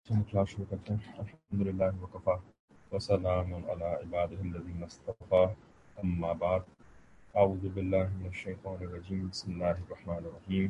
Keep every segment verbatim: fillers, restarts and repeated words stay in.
ہم کلاس شروع کرتے ہیں۔ الحمدللہ وکفا وسلام علی عبادہ الذین اصطفیٰ، اما بعد، اعوذ باللہ من الشیطان الرجیم، بسم اللہ الرحمن الرحیم۔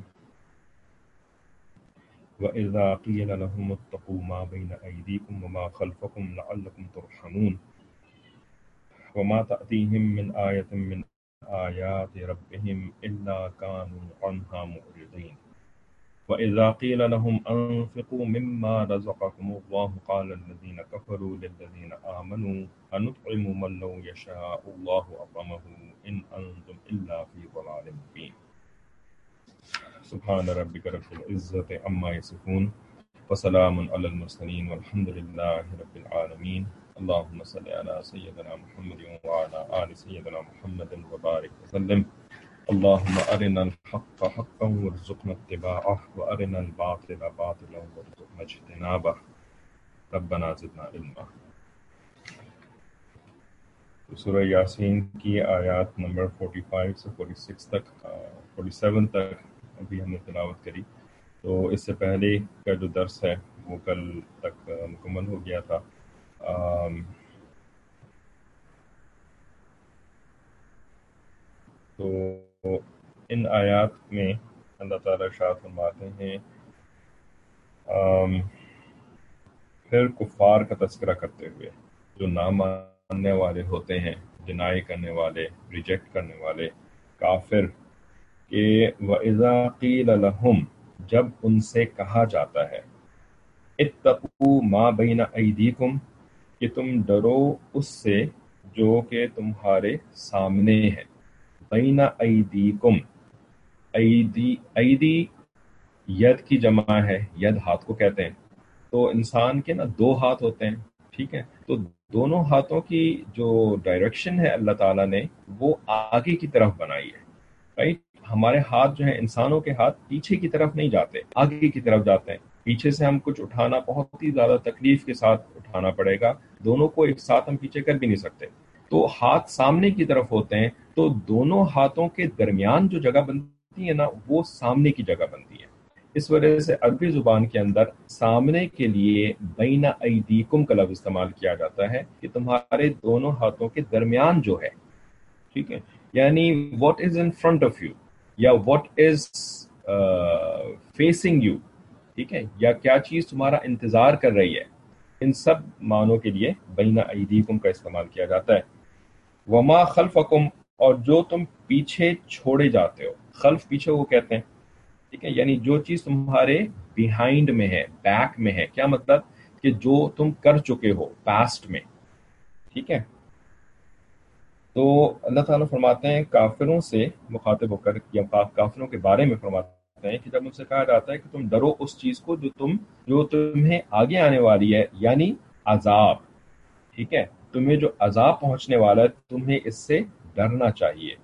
وَإِذَا قِيلَ لَهُمُ اتَّقُوا مَا بَيْنَ أَيْدِيكُمْ وَمَا خَلْفَكُمْ لَعَلَّكُمْ تُرْحَمُونَ وَمَا تَأْتِيهِمْ مِنْ آيَةٍ مِنْ آيَاتِ رَبِّهِمْ إِلَّا كَانُوا عَنْهَا مُعْرِضِينَ وَإِذَا قِيلَ لَهُمْ أَنفِقُوا مِمَّا رَزَقَكُمُ اللَّهُ قَالَ الَّذِينَ كَفَرُوا لِلَّذِينَ آمَنُوا أَنُطْعِمُ مَن لَّوْ يَشَاءُ اللَّهُ أَطْعَمَهُ إِنْ أَنتُمْ إِلَّا فِي ضَلَالٍ مُّبِينٍ۔ سبحان ربك رب العزة عما يصفون وسلام على المرسلين والحمد لله رب العالمين۔ اللهم صل على سيدنا محمد وعلى آل سيدنا محمد وبارك وسلم۔ اللهم أرنا الحق حقا وارزقنا اتباعه وأرنا الباطل باطلا وارزقنا اجتنابه ربنا زدنا علما۔ سورہ یاسین کی آیات نمبر پینتالیس سے چھیالیس تک سینتالیس تک ابھی ہم نے تلاوت کری۔ تو اس سے پہلے کا جو درس ہے وہ کل تک مکمل ہو گیا تھا۔ آم، تو ان آیات میں اللہ تعالیٰ ارشاد فرماتے ہیں، آم، پھر کفار کا تذکرہ کرتے ہوئے، جو نہ ماننے والے ہوتے ہیں، ڈینائی کرنے والے، ریجیکٹ کرنے والے، کافر، کہ وَإِذَا قِيلَ لَهُمْ، جب ان سے کہا جاتا ہے، اتقوا ما بین ایدیکم، کہ تم ڈرو اس سے جو کہ تمہارے سامنے ہے، بین ایدیکم، ایدی ایدی ید کی جمع ہے، ید ہاتھ کو کہتے ہیں۔ تو انسان کے نا دو ہاتھ ہوتے ہیں، ٹھیک ہے، تو دونوں ہاتھوں کی جو ڈائریکشن ہے اللہ تعالیٰ نے وہ آگے کی طرف بنائی ہے، رائٹ۔ ہمارے ہاتھ جو ہیں، انسانوں کے ہاتھ پیچھے کی طرف نہیں جاتے، آگے کی طرف جاتے ہیں۔ پیچھے سے ہم کچھ اٹھانا بہت ہی زیادہ تکلیف کے ساتھ اٹھانا پڑے گا، دونوں کو ایک ساتھ ہم پیچھے کر بھی نہیں سکتے۔ تو ہاتھ سامنے کی طرف ہوتے ہیں، تو دونوں ہاتھوں کے درمیان جو جگہ بنتی ہے نا، وہ سامنے کی جگہ بنتی ہے۔ اس وجہ سے عربی زبان کے اندر سامنے کے لیے بین ایدیکم کا لفظ استعمال کیا جاتا ہے، کہ تمہارے دونوں ہاتھوں کے درمیان جو ہے، ٹھیک ہے، یعنی what is in front of you, یا واٹ از فیسنگ یو، ٹھیک ہے، یا کیا چیز تمہارا انتظار کر رہی ہے، ان سب معنوں کے لیے بین ایدیکم کا استعمال کیا جاتا ہے۔ وما خلفکم، اور جو تم پیچھے چھوڑے جاتے ہو، خلف پیچھے وہ کہتے ہیں، ٹھیک ہے، یعنی جو چیز تمہارے بیہائنڈ میں ہے، بیک میں ہے، کیا مطلب کہ جو تم کر چکے ہو پاسٹ میں، ٹھیک ہے۔ تو اللہ تعالیٰ فرماتے ہیں کافروں سے مخاطب ہو کر، یا کافروں کے بارے میں فرماتے ہیں کہ جب ان سے کہا جاتا ہے کہ تم ڈرو اس چیز کو جو تم جو تمہیں آگے آنے والی ہے، یعنی عذاب، ٹھیک ہے، تمہیں جو عذاب پہنچنے والا ہے تمہیں اس سے ڈرنا چاہیے۔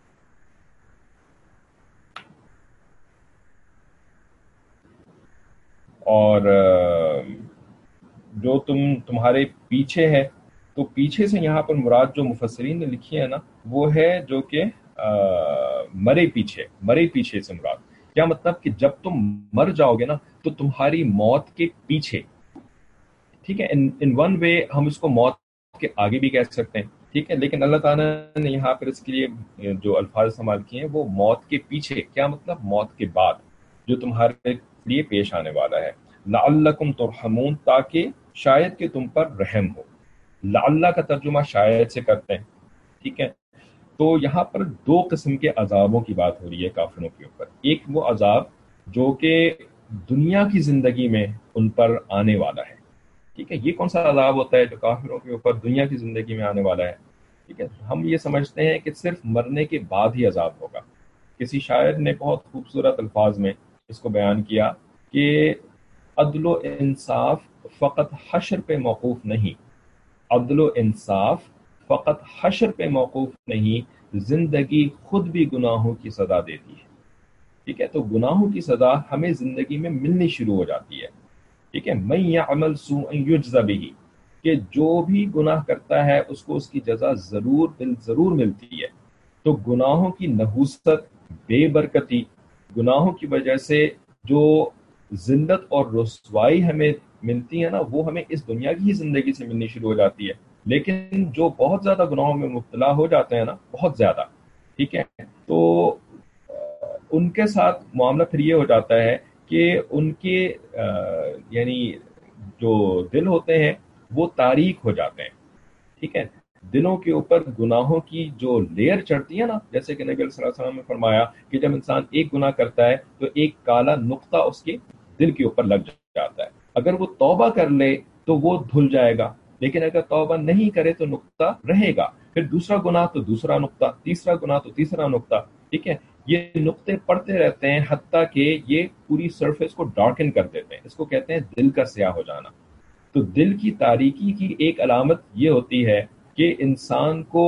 اور جو تم تمہارے پیچھے ہے، تو پیچھے سے یہاں پر مراد جو مفسرین نے لکھی ہے نا، وہ ہے جو کہ مرے پیچھے، مرے پیچھے سے مراد کیا مطلب کہ جب تم مر جاؤ گے نا تو تمہاری موت کے پیچھے، ٹھیک ہے، ان ون وے ہم اس کو موت کے آگے بھی کہہ سکتے ہیں، ٹھیک ہے، لیکن اللہ تعالیٰ نے یہاں پر اس کے لیے جو الفاظ استعمال کیے ہیں وہ موت کے پیچھے، کیا مطلب موت کے بعد جو تمہارے لیے پیش آنے والا ہے۔ لعلکم ترحمون، تاکہ شاید کہ تم پر رحم ہو۔ لعلہ کا ترجمہ شاید سے کرتے ہیں، ٹھیک ہے۔ تو یہاں پر دو قسم کے عذابوں کی بات ہو رہی ہے کافروں کے اوپر۔ ایک وہ عذاب جو کہ دنیا کی زندگی میں ان پر آنے والا ہے، ٹھیک ہے، یہ کون سا عذاب ہوتا ہے جو کافروں کے اوپر دنیا کی زندگی میں آنے والا ہے، ٹھیک ہے۔ ہم یہ سمجھتے ہیں کہ صرف مرنے کے بعد ہی عذاب ہوگا۔ کسی شاعر نے بہت خوبصورت الفاظ میں اس کو بیان کیا کہ عدل و انصاف فقط حشر پہ موقوف نہیں، عدل و انصاف فقط حشر پہ موقوف نہیں، زندگی خود بھی گناہوں کی سزا دیتی ہے، ٹھیک ہے۔ تو گناہوں کی سزا ہمیں زندگی میں ملنی شروع ہو جاتی ہے، ٹھیک ہے۔ من یعمل سوءا یجز بہ، کہ جو بھی گناہ کرتا ہے اس کو اس کی جزا ضرور بال ضرور ملتی ہے۔ تو گناہوں کی نحوست، بے برکتی، گناہوں کی وجہ سے جو ذلت اور رسوائی ہمیں ملتی ہیں نا وہ ہمیں اس دنیا کی ہی زندگی سے ملنی شروع ہو جاتی ہے. لیکن جو بہت زیادہ گناہوں میں مبتلا ہو جاتے ہیں نا، بہت زیادہ، ٹھیک ہے، تو ان کے ساتھ معاملہ پھر یہ ہو جاتا ہے کہ ان کے یعنی جو دل ہوتے ہیں وہ تاریک ہو جاتے ہیں. ٹھیک ہے، دلوں کے اوپر گناہوں کی جو لیئر چڑھتی ہے نا، جیسے کہ نبی صلی اللہ علیہ وسلم نے فرمایا کہ جب انسان ایک گناہ کرتا ہے تو ایک کالا نقطہ اس کے دل کے اوپر لگ جاتا ہے. اگر وہ توبہ کر لے تو وہ دھل جائے گا، لیکن اگر توبہ نہیں کرے تو نقطہ رہے گا. پھر دوسرا گناہ تو دوسرا نقطہ، تیسرا گناہ تو تیسرا نقطہ. ٹھیک ہے، یہ نقطے پڑتے رہتے ہیں حتیٰ کہ یہ پوری سرفیس کو ڈارکن کر دیتے ہیں. اس کو کہتے ہیں دل کا سیاہ ہو جانا. تو دل کی تاریکی کی ایک علامت یہ ہوتی ہے کہ انسان کو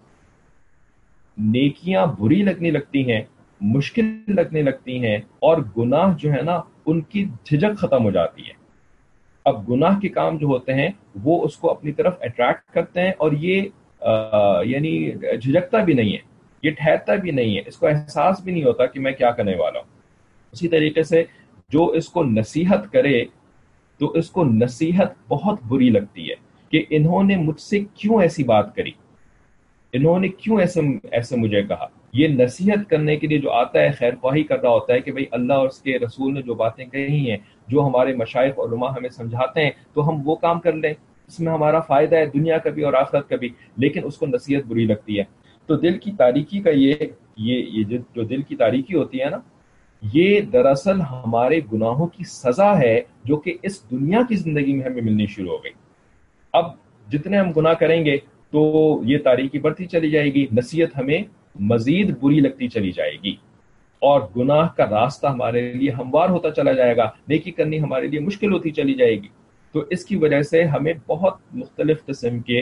نیکیاں بری لگنے لگتی ہیں، مشکل لگنے لگتی ہیں، اور گناہ جو ہے نا ان کی جھجک ختم ہو جاتی ہے. اب گناہ کے کام جو ہوتے ہیں وہ اس کو اپنی طرف اٹریکٹ کرتے ہیں، اور یہ آ, یعنی جھجکتا بھی نہیں ہے، یہ ٹھہرتا بھی نہیں ہے، اس کو احساس بھی نہیں ہوتا کہ میں کیا کرنے والا ہوں. اسی طریقے سے جو اس کو نصیحت کرے تو اس کو نصیحت بہت بری لگتی ہے کہ انہوں نے مجھ سے کیوں ایسی بات کری، انہوں نے کیوں ایسے ایسے مجھے کہا. یہ نصیحت کرنے کے لیے جو آتا ہے خیر خواہی کر رہا ہوتا ہے کہ بھئی اللہ اور اس کے رسول نے جو باتیں کہی ہیں، جو ہمارے مشائخ اور علماء ہمیں سمجھاتے ہیں تو ہم وہ کام کر لیں، اس میں ہمارا فائدہ ہے دنیا کا بھی اور آخرت کا بھی. لیکن اس کو نصیحت بری لگتی ہے. تو دل کی تاریکی کا یہ یہ یہ جو جو دل کی تاریکی ہوتی ہے نا، یہ دراصل ہمارے گناہوں کی سزا ہے جو کہ اس دنیا کی زندگی میں ہمیں ملنی شروع ہو گئی. اب جتنے ہم گناہ کریں گے تو یہ تاریکی بڑھتی چلی جائے گی، نصیحت ہمیں مزید بری لگتی چلی جائے گی، اور گناہ کا راستہ ہمارے لیے ہموار ہوتا چلا جائے گا، نیکی کرنی ہمارے لیے مشکل ہوتی چلی جائے گی. تو اس کی وجہ سے ہمیں بہت مختلف قسم کے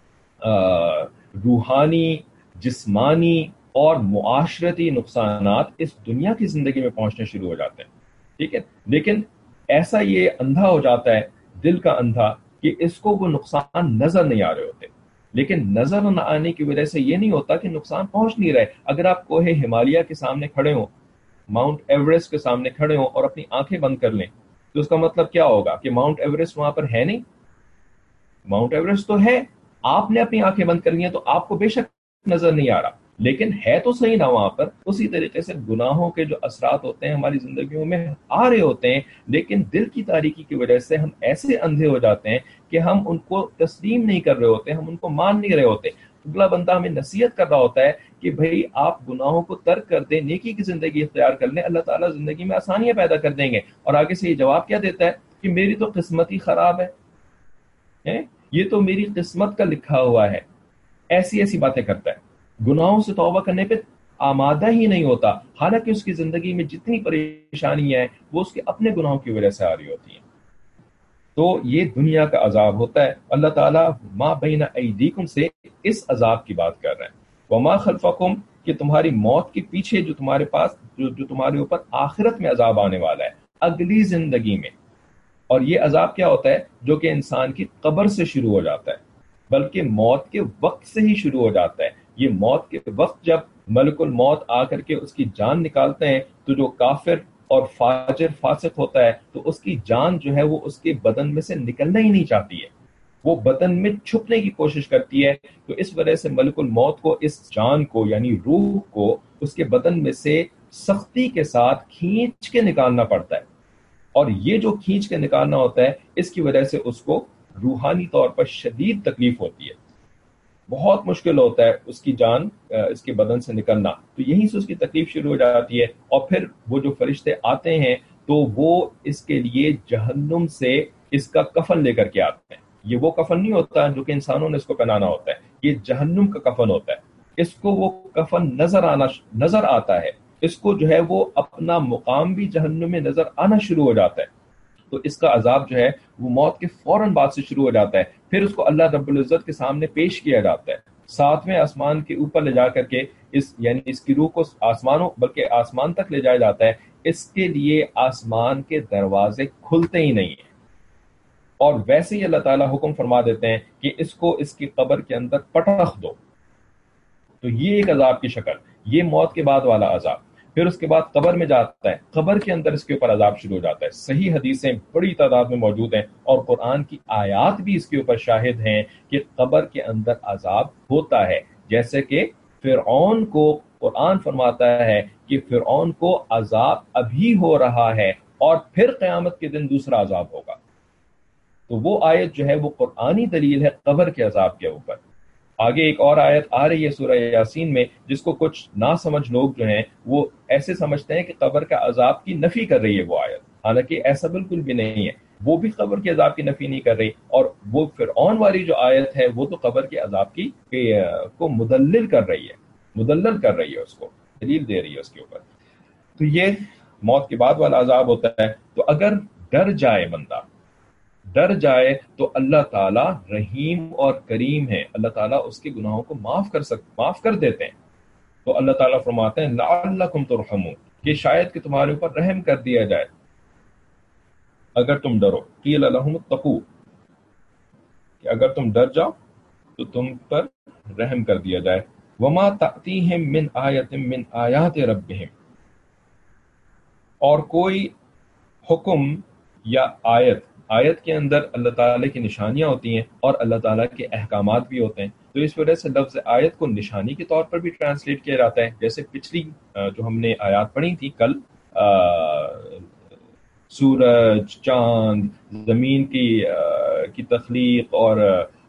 روحانی، جسمانی اور معاشرتی نقصانات اس دنیا کی زندگی میں پہنچنے شروع ہو جاتے ہیں. ٹھیک ہے، لیکن ایسا یہ اندھا ہو جاتا ہے، دل کا اندھا، کہ اس کو وہ نقصان نظر نہیں آ رہے ہوتے. لیکن نظر نہ آنے کی وجہ سے یہ نہیں ہوتا کہ نقصان پہنچ نہیں رہے. اگر آپ کوہ ہمالیہ کے سامنے کھڑے ہوں، ماؤنٹ ایوریسٹ کے سامنے کھڑے ہوں اور اپنی آنکھیں بند کر لیں تو اس کا مطلب کیا ہوگا کہ ماؤنٹ ایوریسٹ وہاں پر ہے نہیں؟ ماؤنٹ ایوریسٹ تو ہے، آپ نے اپنی آنکھیں بند کر لی ہیں تو آپ کو بے شک نظر نہیں آ رہا، لیکن ہے تو صحیح نا وہاں پر. اسی طریقے سے گناہوں کے جو اثرات ہوتے ہیں ہماری زندگیوں میں آ رہے ہوتے ہیں، لیکن دل کی تاریکی کی وجہ سے ہم ایسے اندھے ہو جاتے ہیں کہ ہم ان کو تسلیم نہیں کر رہے ہوتے، ہم ان کو مان نہیں رہے ہوتے. اگلا بندہ ہمیں نصیحت کر رہا ہوتا ہے کہ بھئی آپ گناہوں کو ترک کر دیں، نیکی کی زندگی اختیار کر لیں، اللہ تعالیٰ زندگی میں آسانیاں پیدا کر دیں گے. اور آگے سے یہ جواب کیا دیتا ہے کہ میری تو قسمت ہی خراب ہے، یہ تو میری قسمت کا لکھا ہوا ہے. ایسی ایسی باتیں کرتا ہے، گناہوں سے توبہ کرنے پہ آمادہ ہی نہیں ہوتا، حالانکہ اس کی زندگی میں جتنی پریشانیاں ہیں وہ اس کے اپنے گناہوں کی وجہ سے آ رہی ہوتی ہیں. تو یہ دنیا کا عذاب ہوتا ہے. اللہ تعالیٰ ما بین ایدیکم سے اس عذاب کی بات کر رہے ہیں. وما خلفکم، کہ تمہاری موت کے پیچھے جو تمہارے پاس جو, جو تمہارے اوپر آخرت میں عذاب آنے والا ہے، اگلی زندگی میں. اور یہ عذاب کیا ہوتا ہے؟ جو کہ انسان کی قبر سے شروع ہو جاتا ہے، بلکہ موت کے وقت سے ہی شروع ہو جاتا ہے. یہ موت کے وقت جب ملک الموت آ کر کے اس کی جان نکالتے ہیں تو جو کافر اور فاجر فاسق ہوتا ہے تو اس کی جان جو ہے وہ اس کے بدن میں سے نکلنا ہی نہیں چاہتی ہے، وہ بدن میں چھپنے کی کوشش کرتی ہے. تو اس وجہ سے ملک الموت کو اس جان کو یعنی روح کو اس کے بدن میں سے سختی کے ساتھ کھینچ کے نکالنا پڑتا ہے. اور یہ جو کھینچ کے نکالنا ہوتا ہے اس کی وجہ سے اس کو روحانی طور پر شدید تکلیف ہوتی ہے، بہت مشکل ہوتا ہے اس کی جان اس کے بدن سے نکلنا. تو یہیں سے اس کی تکلیف شروع ہو جاتی ہے. اور پھر وہ جو فرشتے آتے ہیں تو وہ اس کے لیے جہنم سے اس کا کفن لے کر کے آتے ہیں. یہ وہ کفن نہیں ہوتا جو کہ انسانوں نے اس کو پہنانا ہوتا ہے، یہ جہنم کا کفن ہوتا ہے. اس کو وہ کفن نظر آنا نظر آتا ہے، اس کو جو ہے وہ اپنا مقام بھی جہنم میں نظر آنا شروع ہو جاتا ہے. تو اس کا عذاب جو ہے وہ موت کے فوراً بعد سے شروع ہو جاتا ہے. پھر اس کو اللہ رب العزت کے سامنے پیش کیا جاتا ہے، ساتویں آسمان کے اوپر لے جا کر کے اس یعنی اس کی روح کو آسمانوں بلکہ آسمان تک لے جایا جاتا ہے. اس کے لیے آسمان کے دروازے کھلتے ہی نہیں ہیں، اور ویسے ہی اللہ تعالیٰ حکم فرما دیتے ہیں کہ اس کو اس کی قبر کے اندر پٹخ دو. تو یہ ایک عذاب کی شکل، یہ موت کے بعد والا عذاب. پھر اس کے بعد قبر میں جاتا ہے، قبر کے اندر اس کے اوپر عذاب شروع ہو جاتا ہے۔ صحیح حدیثیں بڑی تعداد میں موجود ہیں اور قرآن کی آیات بھی اس کے اوپر شاہد ہیں کہ قبر کے اندر عذاب ہوتا ہے، جیسے کہ فرعون کو قرآن فرماتا ہے کہ فرعون کو عذاب ابھی ہو رہا ہے اور پھر قیامت کے دن دوسرا عذاب ہوگا۔ تو وہ آیت جو ہے وہ قرآنی دلیل ہے قبر کے عذاب کے اوپر۔ آگے ایک اور آیت آ رہی ہے سورہ یاسین میں، جس کو کچھ ناسمجھ لوگ جو ہیں وہ ایسے سمجھتے ہیں کہ قبر کا عذاب کی نفی کر رہی ہے وہ آیت، حالانکہ ایسا بالکل بھی نہیں ہے، وہ بھی قبر کے عذاب کی نفی نہیں کر رہی، اور وہ فرعون والی جو آیت ہے وہ تو قبر کے عذاب کی کو مدلل کر رہی ہے، مدلل کر رہی ہے، اس کو دلیل دے رہی ہے اس کے اوپر۔ تو یہ موت کے بعد والا عذاب ہوتا ہے۔ تو اگر ڈر جائے بندہ، ڈر جائے تو اللہ تعالیٰ رحیم اور کریم ہے، اللہ تعالیٰ اس کے گناہوں کو معاف کر سک معاف کر دیتے ہیں۔ تو اللہ تعالیٰ فرماتے ہیں لعلکم ترحمون، کہ شاید کہ تمہارے اوپر رحم کر دیا جائے اگر تم ڈرو۔ قیل لہم اتقوا، کہ اگر تم ڈر جاؤ تو تم پر رحم کر دیا جائے۔ وما تأتیہم من آیت من آیات ربہم، اور کوئی حکم یا آیت، آیت کے اندر اللہ تعالیٰ کی نشانیاں ہوتی ہیں اور اللہ تعالیٰ کے احکامات بھی ہوتے ہیں، تو اس وجہ سے لفظ آیت کو نشانی کے طور پر بھی ٹرانسلیٹ کیا جاتا ہے۔ جیسے پچھلی جو ہم نے آیات پڑھی تھی کل، سورج، چاند، زمین کی کی تخلیق اور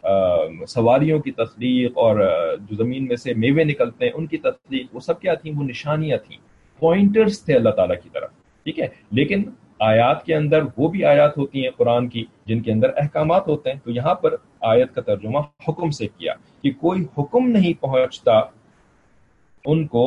سواریوں کی تخلیق، اور جو زمین میں سے میوے نکلتے ہیں ان کی تخلیق، وہ سب کیا تھیں؟ وہ نشانیاں تھیں، پوائنٹرز تھے اللہ تعالیٰ کی طرف، ٹھیک ہے۔ لیکن آیات کے اندر وہ بھی آیات ہوتی ہیں قرآن کی جن کے اندر احکامات ہوتے ہیں، تو یہاں پر آیت کا ترجمہ حکم سے کیا کہ کوئی حکم نہیں پہنچتا ان کو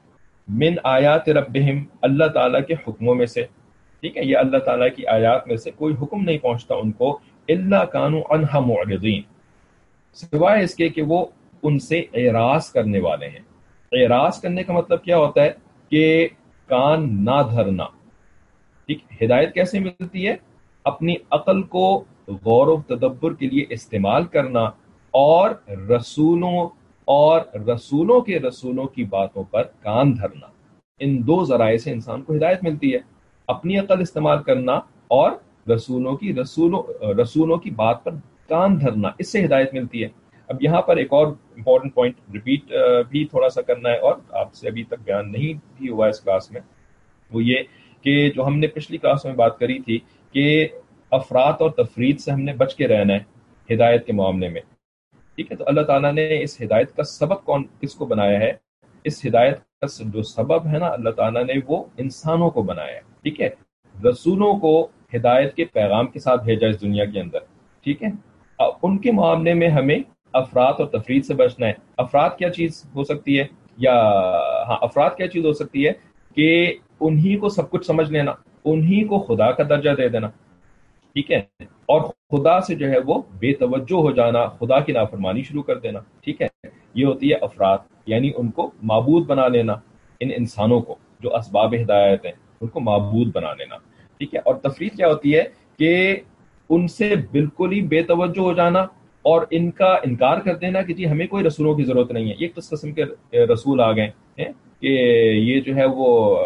من آیات ربہم، اللہ تعالیٰ کے حکموں میں سے، ٹھیک ہے، یہ اللہ تعالیٰ کی آیات میں سے کوئی حکم نہیں پہنچتا ان کو، الا کانوا عنہا معرضین، سوائے اس کے کہ وہ ان سے اعراض کرنے والے ہیں۔ اعراض کرنے کا مطلب کیا ہوتا ہے؟ کہ کان نہ دھرنا، ٹھیک۔ ہدایت کیسے ملتی ہے؟ اپنی عقل کو غور و تدبر کے لیے استعمال کرنا، اور رسولوں اور رسولوں کے رسولوں کی باتوں پر کان دھرنا، ان دو ذرائع سے انسان کو ہدایت ملتی ہے، اپنی عقل استعمال کرنا اور رسولوں کی رسولوں رسولوں کی بات پر کان دھرنا، اس سے ہدایت ملتی ہے۔ اب یہاں پر ایک اور امپورٹنٹ پوائنٹ ریپیٹ بھی تھوڑا سا کرنا ہے، اور آپ سے ابھی تک بیان نہیں بھی ہوا اس کلاس میں، وہ یہ کہ جو ہم نے پچھلی کلاس میں بات کری تھی کہ افراط اور تفرید سے ہم نے بچ کے رہنا ہے ہدایت کے معاملے میں، ٹھیک ہے۔ تو اللہ تعالیٰ نے اس ہدایت کا سبب کون کس کو بنایا ہے؟ اس ہدایت کا جو سبب ہے نا، اللہ تعالیٰ نے وہ انسانوں کو بنایا ہے، ٹھیک ہے، رسولوں کو ہدایت کے پیغام کے ساتھ بھیجا اس دنیا کے اندر، ٹھیک ہے۔ اب ان کے معاملے میں ہمیں افراط اور تفرید سے بچنا ہے۔ افراط کیا چیز ہو سکتی ہے؟ یا ہاں افراط کیا چیز ہو سکتی ہے کہ انہی کو سب کچھ سمجھ لینا، انہی کو خدا کا درجہ دے دینا، ٹھیک ہے، اور خدا سے جو ہے وہ بے توجہ ہو جانا، خدا کی نافرمانی شروع کر دینا، ٹھیک ہے، یہ ہوتی ہے افراط، یعنی ان کو معبود بنا لینا، ان انسانوں کو جو اسباب ہدایت ہیں ان کو معبود بنا لینا، ٹھیک ہے۔ اور تفرید کیا ہوتی ہے کہ ان سے بالکل ہی بے توجہ ہو جانا اور ان کا انکار کر دینا کہ جی ہمیں کوئی رسولوں کی ضرورت نہیں ہے، یہ کس قسم کے رسول آ گئے ہیں کہ یہ جو ہے وہ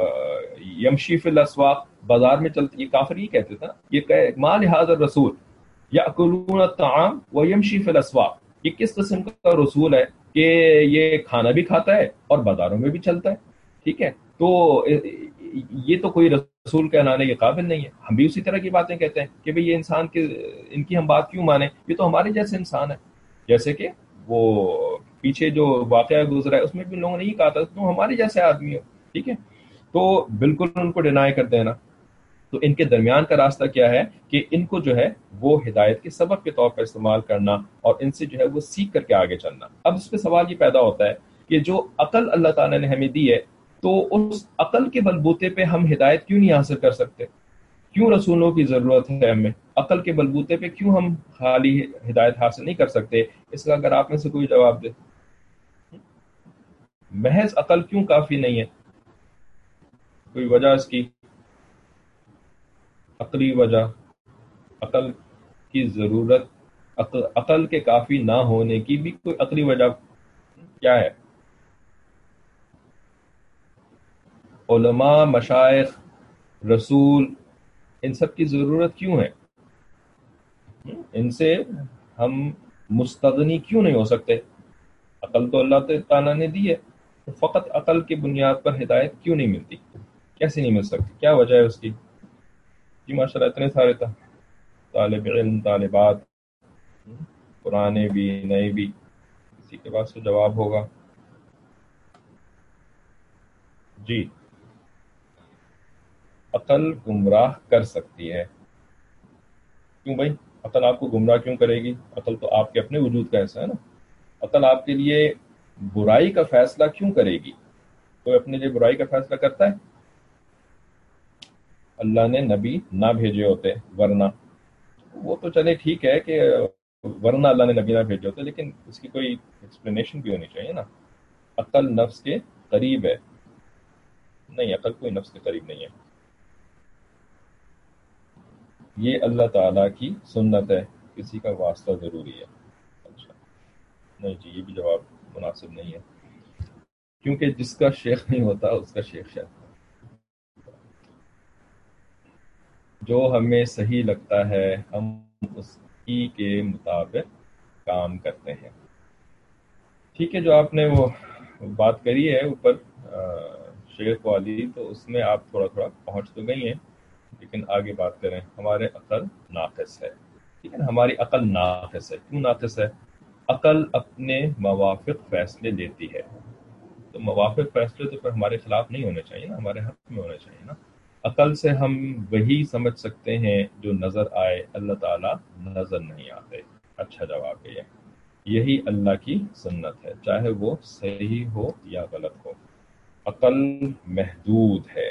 یمشی فی الاسواق، بازار میں چلتے، یہ کافر یہ کہتے تھے نا، یہ ما لہذا الرسول یاکلون الطعام ویمشی فی الاسواق، یہ کس قسم کا رسول ہے کہ یہ کھانا بھی کھاتا ہے اور بازاروں میں بھی چلتا ہے، ٹھیک ہے۔ تو یہ تو کوئی رسول کہلانے کے قابل نہیں ہے۔ ہم بھی اسی طرح کی باتیں کہتے ہیں کہ بھئی یہ انسان کے ان کی ہم بات کیوں مانیں، یہ تو ہمارے جیسے انسان ہے، جیسے کہ وہ پیچھے جو واقعہ گزرا ہے اس میں بھی لوگوں نے یہ کہا تھا تم ہمارے جیسے آدمی ہو، ٹھیک ہے۔ تو بالکل ان کو ڈینائی کر دینا۔ تو ان کے درمیان کا راستہ کیا ہے کہ ان کو جو ہے وہ ہدایت کے سبب کے طور پر استعمال کرنا اور ان سے جو ہے وہ سیکھ کر کے آگے چلنا۔ اب اس پہ سوال یہ پیدا ہوتا ہے کہ جو عقل اللہ تعالیٰ نے ہمیں دی ہے، تو اس عقل کے بلبوتے پہ ہم ہدایت کیوں نہیں حاصل کر سکتے؟ کیوں رسولوں کی ضرورت ہے ہمیں؟ عقل کے بلبوتے پہ کیوں ہم خالی ہدایت حاصل نہیں کر سکتے؟ اس کا اگر آپ میں سے کوئی جواب دے، محض عقل کیوں کافی نہیں ہے؟ کوئی وجہ اس کی؟ عقلی وجہ، عقل کی ضرورت، عقل, عقل کے کافی نہ ہونے کی بھی کوئی عقلی وجہ کیا ہے؟ علماء، مشائخ، رسول، ان سب کی ضرورت کیوں ہے؟ ان سے ہم مستغنی کیوں نہیں ہو سکتے؟ عقل تو اللہ تعالیٰ نے دی ہے، تو فقط عقل کی بنیاد پر ہدایت کیوں نہیں ملتی؟ کیسے نہیں مل سکتی؟ کیا وجہ ہے اس کی؟ جی ماشاء اللہ، اتنے سارے تھا طالب علم، طالبات، پرانے بھی نئے بھی، کسی کے پاس تو جواب ہوگا۔ جی، عقل گمراہ کر سکتی ہے۔ کیوں بھائی؟ عقل آپ کو گمراہ کیوں کرے گی؟ عقل تو آپ کے اپنے وجود کا حصہ ہے نا۔ عقل آپ کے لیے برائی کا فیصلہ کیوں کرے گی؟ کوئی اپنے لیے برائی کا فیصلہ کرتا ہے؟ اللہ نے نبی نہ بھیجے ہوتے ورنہ، وہ تو چلے ٹھیک ہے کہ ورنہ اللہ نے نبی نہ بھیجے ہوتے، لیکن اس کی کوئی ایکسپلینیشن بھی ہونی چاہیے نا۔ عقل نفس کے قریب ہے؟ نہیں، عقل کوئی نفس کے قریب نہیں ہے، یہ اللہ تعالیٰ کی سنت ہے، کسی کا واسطہ ضروری ہے۔ اچھا، نہیں جی، یہ بھی جواب مناسب نہیں ہے، کیونکہ جس کا شیخ نہیں ہوتا اس کا شیخ شاید۔ جو ہمیں صحیح لگتا ہے ہم اس کی کے مطابق کام کرتے ہیں۔ ٹھیک ہے، جو آپ نے وہ بات کری ہے اوپر شیخ والی، تو اس میں آپ تھوڑا تھوڑا پہنچ تو گئی ہیں، لیکن آگے بات کریں۔ ہمارے عقل ناقص ہے، ٹھیک ہے نا، ہماری عقل ناقص ہے۔ کیوں ناقص ہے؟ عقل اپنے موافق فیصلے لیتی ہے، تو موافق فیصلے تو پھر ہمارے خلاف نہیں ہونے چاہیے نا، ہمارے حق میں ہونے چاہیے نا۔ عقل سے ہم وہی سمجھ سکتے ہیں جو نظر آئے، اللہ تعالیٰ نظر نہیں آتے۔ اچھا جواب ہے یہ، یہی اللہ کی سنت ہے، چاہے وہ صحیح ہو یا غلط ہو۔ عقل محدود ہے،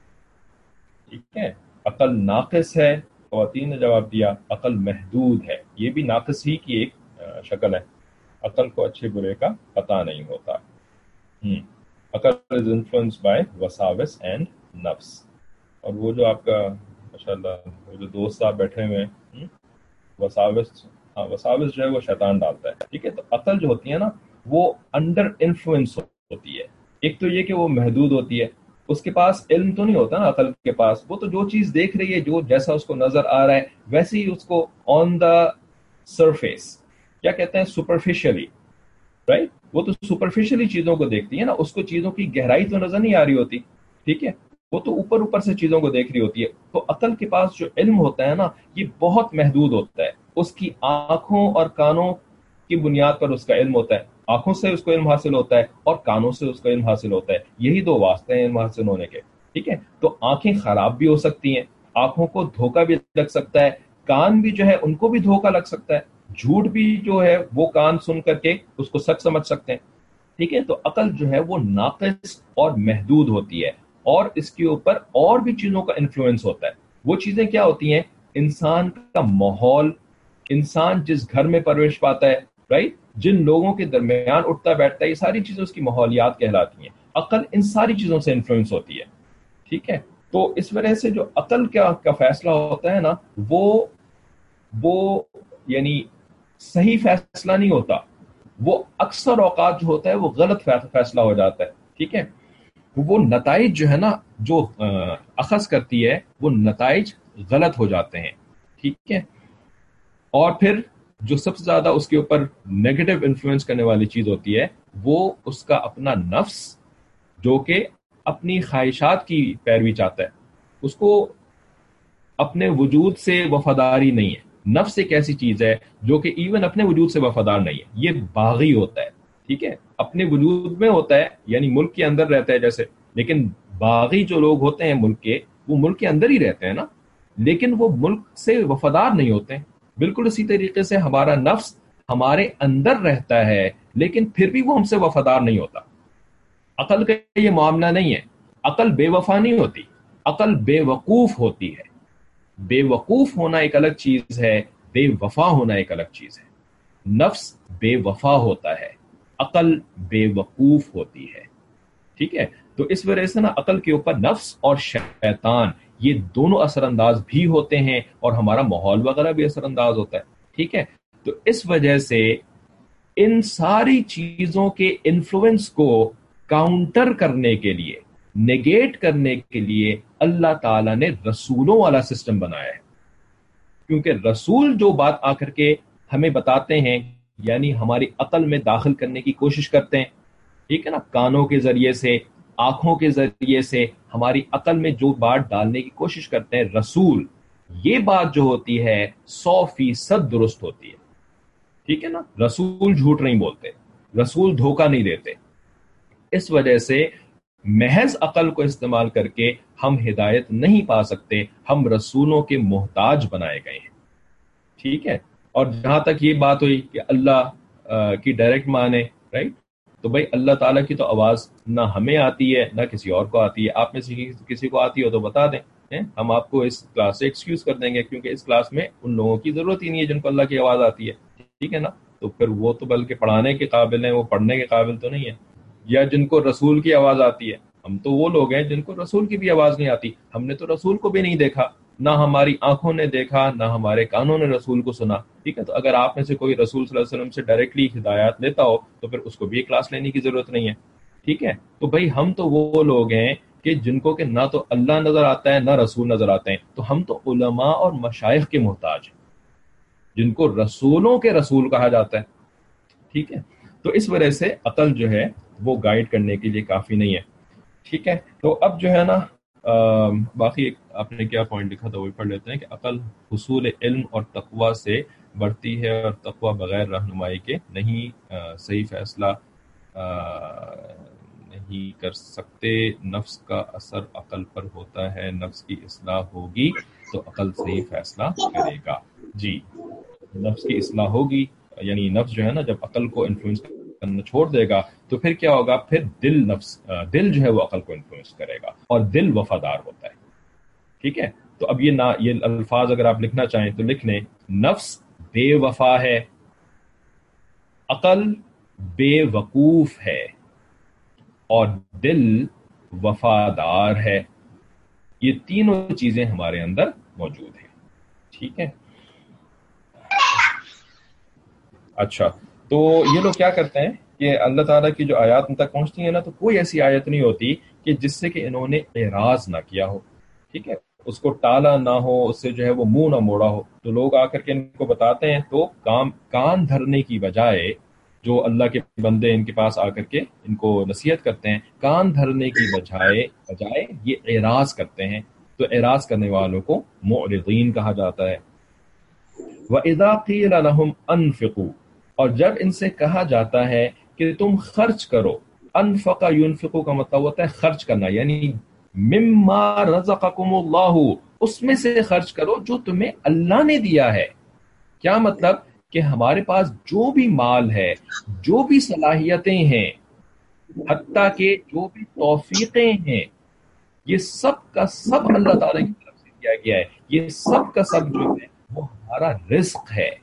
ٹھیک ہے، عقل ناقص ہے، خواتین نے جواب دیا عقل محدود ہے، یہ بھی ناقص ہی کی ایک شکل ہے۔ عقل کو اچھے برے کا پتہ نہیں ہوتا۔ ہم عقل is influenced by وساوس اینڈ نفس۔ اور وہ جو آپ کا ماشاءاللہ وہ جو دوست صاحب بیٹھے ہوئے ہیں، وساوس، ہاں وساوس جو ہے وہ شیطان ڈالتا ہے، ٹھیک ہے۔ تو عقل جو ہوتی ہے نا، وہ انڈر انفلوئنس ہوتی ہے۔ ایک تو یہ کہ وہ محدود ہوتی ہے، اس کے پاس علم تو نہیں ہوتا نا عقل کے پاس، وہ تو جو چیز دیکھ رہی ہے، جو جیسا اس کو نظر آ رہا ہے ویسے ہی اس کو آن دا سرفیس، کیا کہتے ہیں، سپرفیشلی، رائٹ، وہ تو سپرفیشلی چیزوں کو دیکھتی ہے نا، اس کو چیزوں کی گہرائی تو نظر نہیں آ رہی ہوتی، ٹھیک ہے، وہ تو اوپر اوپر سے چیزوں کو دیکھ رہی ہوتی ہے۔ تو عقل کے پاس جو علم ہوتا ہے نا، یہ بہت محدود ہوتا ہے، اس کی آنکھوں اور کانوں کی بنیاد پر اس کا علم ہوتا ہے، آنکھوں سے اس کو علم حاصل ہوتا ہے اور کانوں سے اس کو علم حاصل ہوتا ہے، یہی دو واسطے ہیں علم حاصل ہونے کے، ٹھیک ہے۔ تو آنکھیں خراب بھی ہو سکتی ہیں، آنکھوں کو دھوکہ بھی لگ سکتا ہے، کان بھی جو ہے ان کو بھی دھوکہ لگ سکتا ہے، جھوٹ بھی جو ہے وہ کان سن کر کے اس کو سچ سمجھ سکتے ہیں، ٹھیک ہے۔ تو عقل جو ہے وہ ناقص اور محدود ہوتی ہے، اور اس کے اوپر اور بھی چیزوں کا انفلوئنس ہوتا ہے۔ وہ چیزیں کیا ہوتی ہیں؟ انسان کا ماحول، انسان جس گھر میں پرورش پاتا ہے، رائٹ، جن لوگوں کے درمیان اٹھتا بیٹھتا ہے، یہ ساری چیزیں اس کی ماحولیات کہلاتی ہیں۔ عقل ان ساری چیزوں سے انفلوئنس ہوتی ہے، ٹھیک ہے۔ تو اس وجہ سے جو عقل کا کا فیصلہ ہوتا ہے نا، وہ وہ یعنی صحیح فیصلہ نہیں ہوتا، وہ اکثر اوقات جو ہوتا ہے وہ غلط فیصلہ ہو جاتا ہے، ٹھیک ہے۔ وہ نتائج جو ہے نا، جو اخذ کرتی ہے، وہ نتائج غلط ہو جاتے ہیں، ٹھیک ہے۔ اور پھر جو سب سے زیادہ اس کے اوپر نیگیٹو انفلوئنس کرنے والی چیز ہوتی ہے، وہ اس کا اپنا نفس، جو کہ اپنی خواہشات کی پیروی چاہتا ہے، اس کو اپنے وجود سے وفاداری نہیں ہے۔ نفس ایک ایسی چیز ہے جو کہ ایون اپنے وجود سے وفادار نہیں ہے، یہ باغی ہوتا ہے، ٹھیک ہے، اپنے وجود میں ہوتا ہے، یعنی ملک کے اندر رہتا ہے جیسے، لیکن باغی جو لوگ ہوتے ہیں ملک کے، وہ ملک کے اندر ہی رہتے ہیں نا، لیکن وہ ملک سے وفادار نہیں ہوتے۔ بالکل اسی طریقے سے ہمارا نفس ہمارے اندر رہتا ہے، لیکن پھر بھی وہ ہم سے وفادار نہیں ہوتا۔ عقل کا یہ معاملہ نہیں ہے، عقل بے وفا نہیں ہوتی، عقل بے وقوف ہوتی ہے۔ بے وقوف ہونا ایک الگ چیز ہے، بے وفا ہونا ایک الگ چیز ہے۔ نفس بے وفا ہوتا ہے، عقل بے وقوف ہوتی ہے، ٹھیک ہے۔ تو اس وجہ سے نا عقل کے اوپر نفس اور شیطان یہ دونوں اثر انداز بھی ہوتے ہیں، اور ہمارا ماحول وغیرہ بھی اثر انداز ہوتا ہے، ٹھیک ہے۔ تو اس وجہ سے ان ساری چیزوں کے انفلوئنس کو کاؤنٹر کرنے کے لیے نگیٹ کرنے کے لیے اللہ تعالیٰ نے رسولوں والا سسٹم بنایا ہے، کیونکہ رسول جو بات آ کر کے ہمیں بتاتے ہیں، یعنی ہماری عقل میں داخل کرنے کی کوشش کرتے ہیں، ٹھیک ہے نا، کانوں کے ذریعے سے، آنکھوں کے ذریعے سے ہماری عقل میں جو بات ڈالنے کی کوشش کرتے ہیں رسول، یہ بات جو ہوتی ہے سو فیصد درست ہوتی ہے، ٹھیک ہے نا، رسول جھوٹ نہیں بولتے، رسول دھوکہ نہیں دیتے۔ اس وجہ سے محض عقل کو استعمال کر کے ہم ہدایت نہیں پا سکتے، ہم رسولوں کے محتاج بنائے گئے ہیں، ٹھیک ہے۔ اور جہاں تک یہ بات ہوئی کہ اللہ کی ڈائریکٹ مانے، رائٹ، تو بھائی اللہ تعالیٰ کی تو آواز نہ ہمیں آتی ہے نہ کسی اور کو آتی ہے، آپ میں سے کسی کو آتی ہو تو بتا دیں، ہم آپ کو اس کلاس سے ایکسکیوز کر دیں گے، کیونکہ اس کلاس میں ان لوگوں کی ضرورت ہی نہیں ہے جن کو اللہ کی آواز آتی ہے، ٹھیک ہے نا، تو پھر وہ تو بلکہ پڑھانے کے قابل ہیں، وہ پڑھنے کے قابل تو نہیں ہے۔ یا جن کو رسول کی آواز آتی ہے، ہم تو وہ لوگ ہیں جن کو رسول کی بھی آواز نہیں آتی، ہم نے تو رسول کو بھی نہیں دیکھا، نہ ہماری آنکھوں نے دیکھا، نہ ہمارے کانوں نے رسول کو سنا، ٹھیک ہے۔ تو اگر آپ میں سے کوئی رسول صلی اللہ علیہ وسلم سے ڈائریکٹلی ہدایات لیتا ہو تو پھر اس کو بھی کلاس لینے کی ضرورت نہیں ہے، ٹھیک ہے۔ تو بھائی ہم تو وہ لوگ ہیں کہ جن کو کہ نہ تو اللہ نظر آتا ہے نہ رسول نظر آتے ہیں، تو ہم تو علماء اور مشائخ کے محتاج ہیں جن کو رسولوں کے رسول کہا جاتا ہے، ٹھیک ہے۔ تو اس وجہ سے عقل جو ہے وہ گائیڈ کرنے کے لیے کافی نہیں ہے، ٹھیک ہے۔ تو اب جو ہے نا باقی آپ نے کیا پوائنٹ لکھا تھا وہ پڑھ لیتے ہیں کہ عقل حصول علم اور تقوی سے بڑھتی ہے، اور تقوی بغیر رہنمائی کے نہیں صحیح فیصلہ نہیں کر سکتے۔ نفس کا اثر عقل پر ہوتا ہے، نفس کی اصلاح ہوگی تو عقل صحیح فیصلہ کرے گا۔ جی، نفس کی اصلاح ہوگی، یعنی نفس جو ہے نا جب عقل کو انفلوئنس کرنا چھوڑ دے گا تو پھر کیا ہوگا، پھر دل نفس دل جو ہے وہ عقل کو انفلوئنس کرے گا، اور دل وفادار ہوتا ہے، ٹھیک ہے۔ تو اب یہ نا یہ الفاظ اگر آپ لکھنا چاہیں تو لکھ لیں، نفس بے وفا ہے، عقل بے وقوف ہے، اور دل وفادار ہے۔ یہ تینوں چیزیں ہمارے اندر موجود ہیں، ٹھیک ہے۔ اچھا، تو یہ لوگ کیا کرتے ہیں کہ اللہ تعالیٰ کی جو آیات ان تک پہنچتی ہیں نا، تو کوئی ایسی آیت نہیں ہوتی کہ جس سے کہ انہوں نے اعراض نہ کیا ہو، ٹھیک ہے، اس کو ٹالا نہ ہو، اس سے جو ہے وہ منہ نہ موڑا ہو، تو لوگ آ کر کے ان کو بتاتے ہیں تو کام کان دھرنے کی بجائے، جو اللہ کے بندے ان کے پاس آ کر کے ان کو نصیحت کرتے ہیں، کان دھرنے کی بجائے بجائے یہ اعراض کرتے ہیں، تو اعراض کرنے والوں کو معرضین کہا جاتا ہے۔ وَإِذَا قِيلَ لَهُمْ أَنفِقُوا، اور جب ان سے کہا جاتا ہے کہ تم خرچ کرو، انفق ينفق کا مطلب ہوتا ہے خرچ کرنا، یعنی مما رزقکم اللہ، اس میں سے خرچ کرو جو تمہیں اللہ نے دیا ہے۔ کیا مطلب کہ ہمارے پاس جو بھی مال ہے، جو بھی صلاحیتیں ہیں، حتیٰ کہ جو بھی توفیقیں ہیں، یہ سب کا سب اللہ تعالیٰ کی طرف سے کیا گیا ہے، یہ سب کا سب جو ہے وہ ہمارا رزق ہے،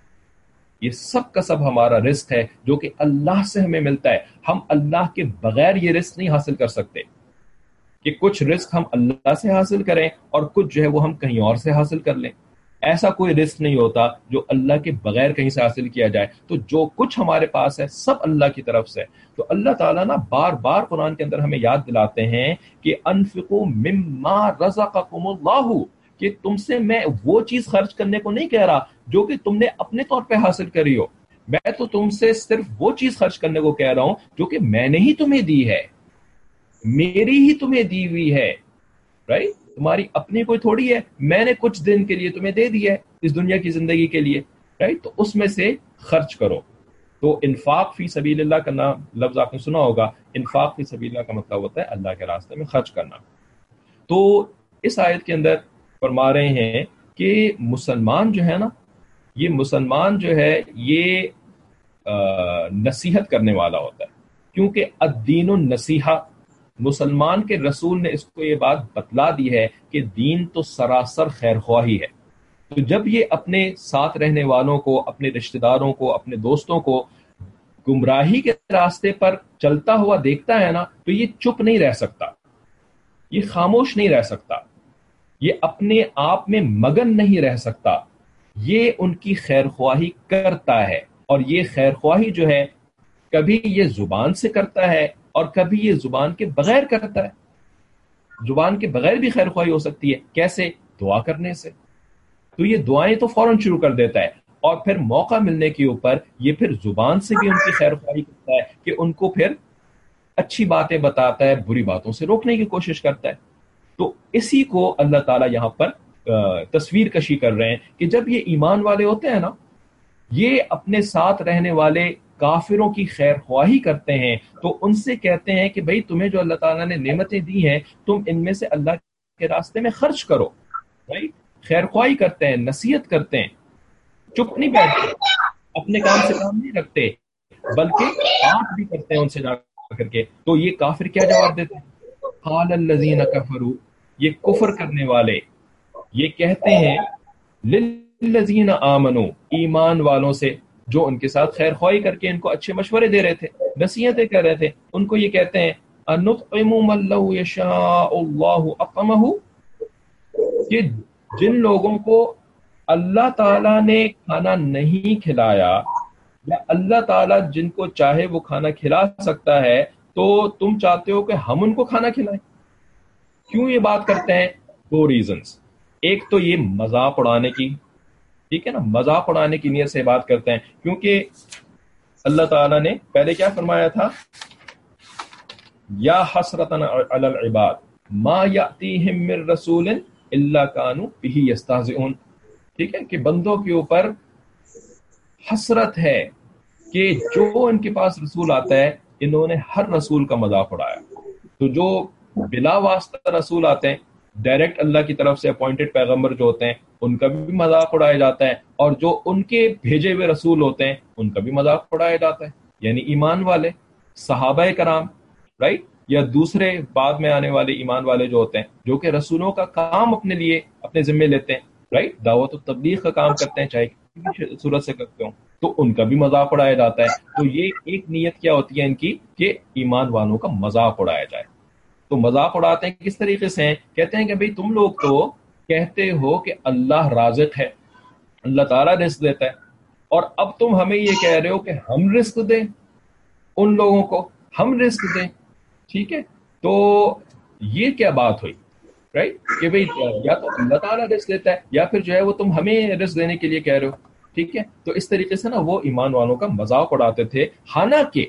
یہ سب کا سب ہمارا رزق ہے جو کہ اللہ سے ہمیں ملتا ہے۔ ہم اللہ کے بغیر یہ رزق نہیں حاصل کر سکتے کہ کچھ رزق ہم اللہ سے حاصل کریں اور کچھ جو ہے وہ ہم کہیں اور سے حاصل کر لیں، ایسا کوئی رزق نہیں ہوتا جو اللہ کے بغیر کہیں سے حاصل کیا جائے۔ تو جو کچھ ہمارے پاس ہے سب اللہ کی طرف سے۔ تو اللہ تعالیٰ نا بار بار قرآن کے اندر ہمیں یاد دلاتے ہیں کہ انفقوا مما رزقکم اللہ، کہ تم سے میں وہ چیز خرچ کرنے کو نہیں کہہ رہا جو کہ تم نے اپنے طور پہ حاصل کری ہو، میں تو تم سے صرف وہ چیز خرچ کرنے کو کہہ رہا ہوں جو کہ میں نے ہی تمہیں دی ہے، میری ہی تمہیں دی ہوئی ہے، رائٹ، تمہاری اپنی کوئی تھوڑی ہے، میں نے کچھ دن کے لیے تمہیں دے دی ہے اس دنیا کی زندگی کے لیے، رائٹ، تو اس میں سے خرچ کرو۔ تو انفاق فی سبیل اللہ کا نام لفظ آپ نے سنا ہوگا، انفاق فی سبیل اللہ کا مطلب ہوتا ہے اللہ کے راستے میں خرچ کرنا۔ تو اس آیت کے اندر فرما رہے ہیں کہ مسلمان جو ہے نا، یہ مسلمان جو ہے یہ نصیحت کرنے والا ہوتا ہے، کیونکہ الدین النصیحہ، مسلمان کے رسول نے اس کو یہ بات بتلا دی ہے کہ دین تو سراسر خیر خواہی ہے۔ تو جب یہ اپنے ساتھ رہنے والوں کو، اپنے رشتہ داروں کو، اپنے دوستوں کو گمراہی کے راستے پر چلتا ہوا دیکھتا ہے نا، تو یہ چپ نہیں رہ سکتا، یہ خاموش نہیں رہ سکتا، یہ اپنے آپ میں مگن نہیں رہ سکتا، یہ ان کی خیر خواہی کرتا ہے، اور یہ خیر خواہی جو ہے کبھی یہ زبان سے کرتا ہے اور کبھی یہ زبان کے بغیر کرتا ہے۔ زبان کے بغیر بھی خیر خواہی ہو سکتی ہے. کیسے؟ دعا کرنے سے. تو یہ دعائیں تو فوراً شروع کر دیتا ہے، اور پھر موقع ملنے کے اوپر یہ پھر زبان سے بھی ان کی خیر خواہی کرتا ہے کہ ان کو پھر اچھی باتیں بتاتا ہے، بری باتوں سے روکنے کی کوشش کرتا ہے. تو اسی کو اللہ تعالیٰ یہاں پر تصویر کشی کر رہے ہیں کہ جب یہ ایمان والے ہوتے ہیں نا، یہ اپنے ساتھ رہنے والے کافروں کی خیر خواہی کرتے ہیں، تو ان سے کہتے ہیں کہ بھئی تمہیں جو اللہ تعالیٰ نے نعمتیں دی ہیں تم ان میں سے اللہ کے راستے میں خرچ کرو. بھائی خیر خواہی کرتے ہیں، نصیحت کرتے ہیں، چپ نہیں بیٹھتے، اپنے کام سے کام نہیں رکھتے، بلکہ بات بھی کرتے ہیں ان سے جا کر کے. تو یہ کافر کیا جواب دیتے ہیں؟ قال الذین کفروا، یہ کفر کرنے والے یہ کہتے ہیں للذین آمنوا، ایمان والوں سے جو ان کے ساتھ خیر خواہی کر کے ان کو اچھے مشورے دے رہے تھے، نصیحتیں کر رہے تھے، ان کو یہ کہتے ہیں انطعم من لو یشاء اللہ اطعمہ، کہ جن لوگوں کو اللہ تعالیٰ نے کھانا نہیں کھلایا، یا اللہ تعالیٰ جن کو چاہے وہ کھانا کھلا سکتا ہے، تو تم چاہتے ہو کہ ہم ان کو کھانا کھلائیں. کیوں یہ بات کرتے ہیں؟ دو ریزنز. ایک تو یہ مذاق اڑانے کی، ٹھیک ہے نا، مذاق اڑانے کی نیت سے بات کرتے ہیں، کیونکہ اللہ تعالیٰ نے پہلے کیا فرمایا تھا؟ یا حسرتن علی العباد ما یاتیہم من رسول الا کانوا بہ یستہزئون. ٹھیک ہے کہ بندوں کے اوپر حسرت ہے کہ جو ان کے پاس رسول آتا ہے انہوں نے ہر رسول کا مذاق اڑایا. تو جو بلا واسطہ رسول آتے ہیں، ڈائریکٹ اللہ کی طرف سے اپوائنٹڈ پیغمبر جو ہوتے ہیں، ان کا بھی مذاق اڑایا جاتا ہے، اور جو ان کے بھیجے ہوئے رسول ہوتے ہیں ان کا بھی مذاق اڑایا جاتا ہے. یعنی ایمان والے، صحابہ کرام، رائٹ، یا دوسرے بعد میں آنے والے ایمان والے جو ہوتے ہیں، جو کہ رسولوں کا کام اپنے لیے اپنے ذمے لیتے ہیں، رائٹ، دعوت و تبلیغ کا کام کرتے ہیں، چاہے کسی بھی صورت سے کرتے ہوں، تو ان کا بھی مذاق اڑایا جاتا ہے. تو یہ ایک نیت کیا ہوتی ہے ان کی کہ ایمان والوں کا مذاق اڑایا جائے. تو مذاق اڑاتے ہیں کس طریقے سے ہیں؟ کہتے ہیں کہ بھئی تم لوگ تو کہتے ہو کہ اللہ رازق ہے، اللہ تعالیٰ رزق دیتا ہے، اور اب تم ہمیں یہ کہہ رہے ہو کہ ہم رزق دیں ان لوگوں کو، ہم رزق دیں. ٹھیک ہے، تو یہ کیا بات ہوئی، رائٹ، کہ بھئی یا تو اللہ تعالیٰ رزق دیتا ہے یا پھر جو ہے وہ تم ہمیں رزق دینے کے لیے کہہ رہے ہو. ٹھیک ہے، تو اس طریقے سے نا وہ ایمان والوں کا مذاق اڑاتے تھے، حالانکہ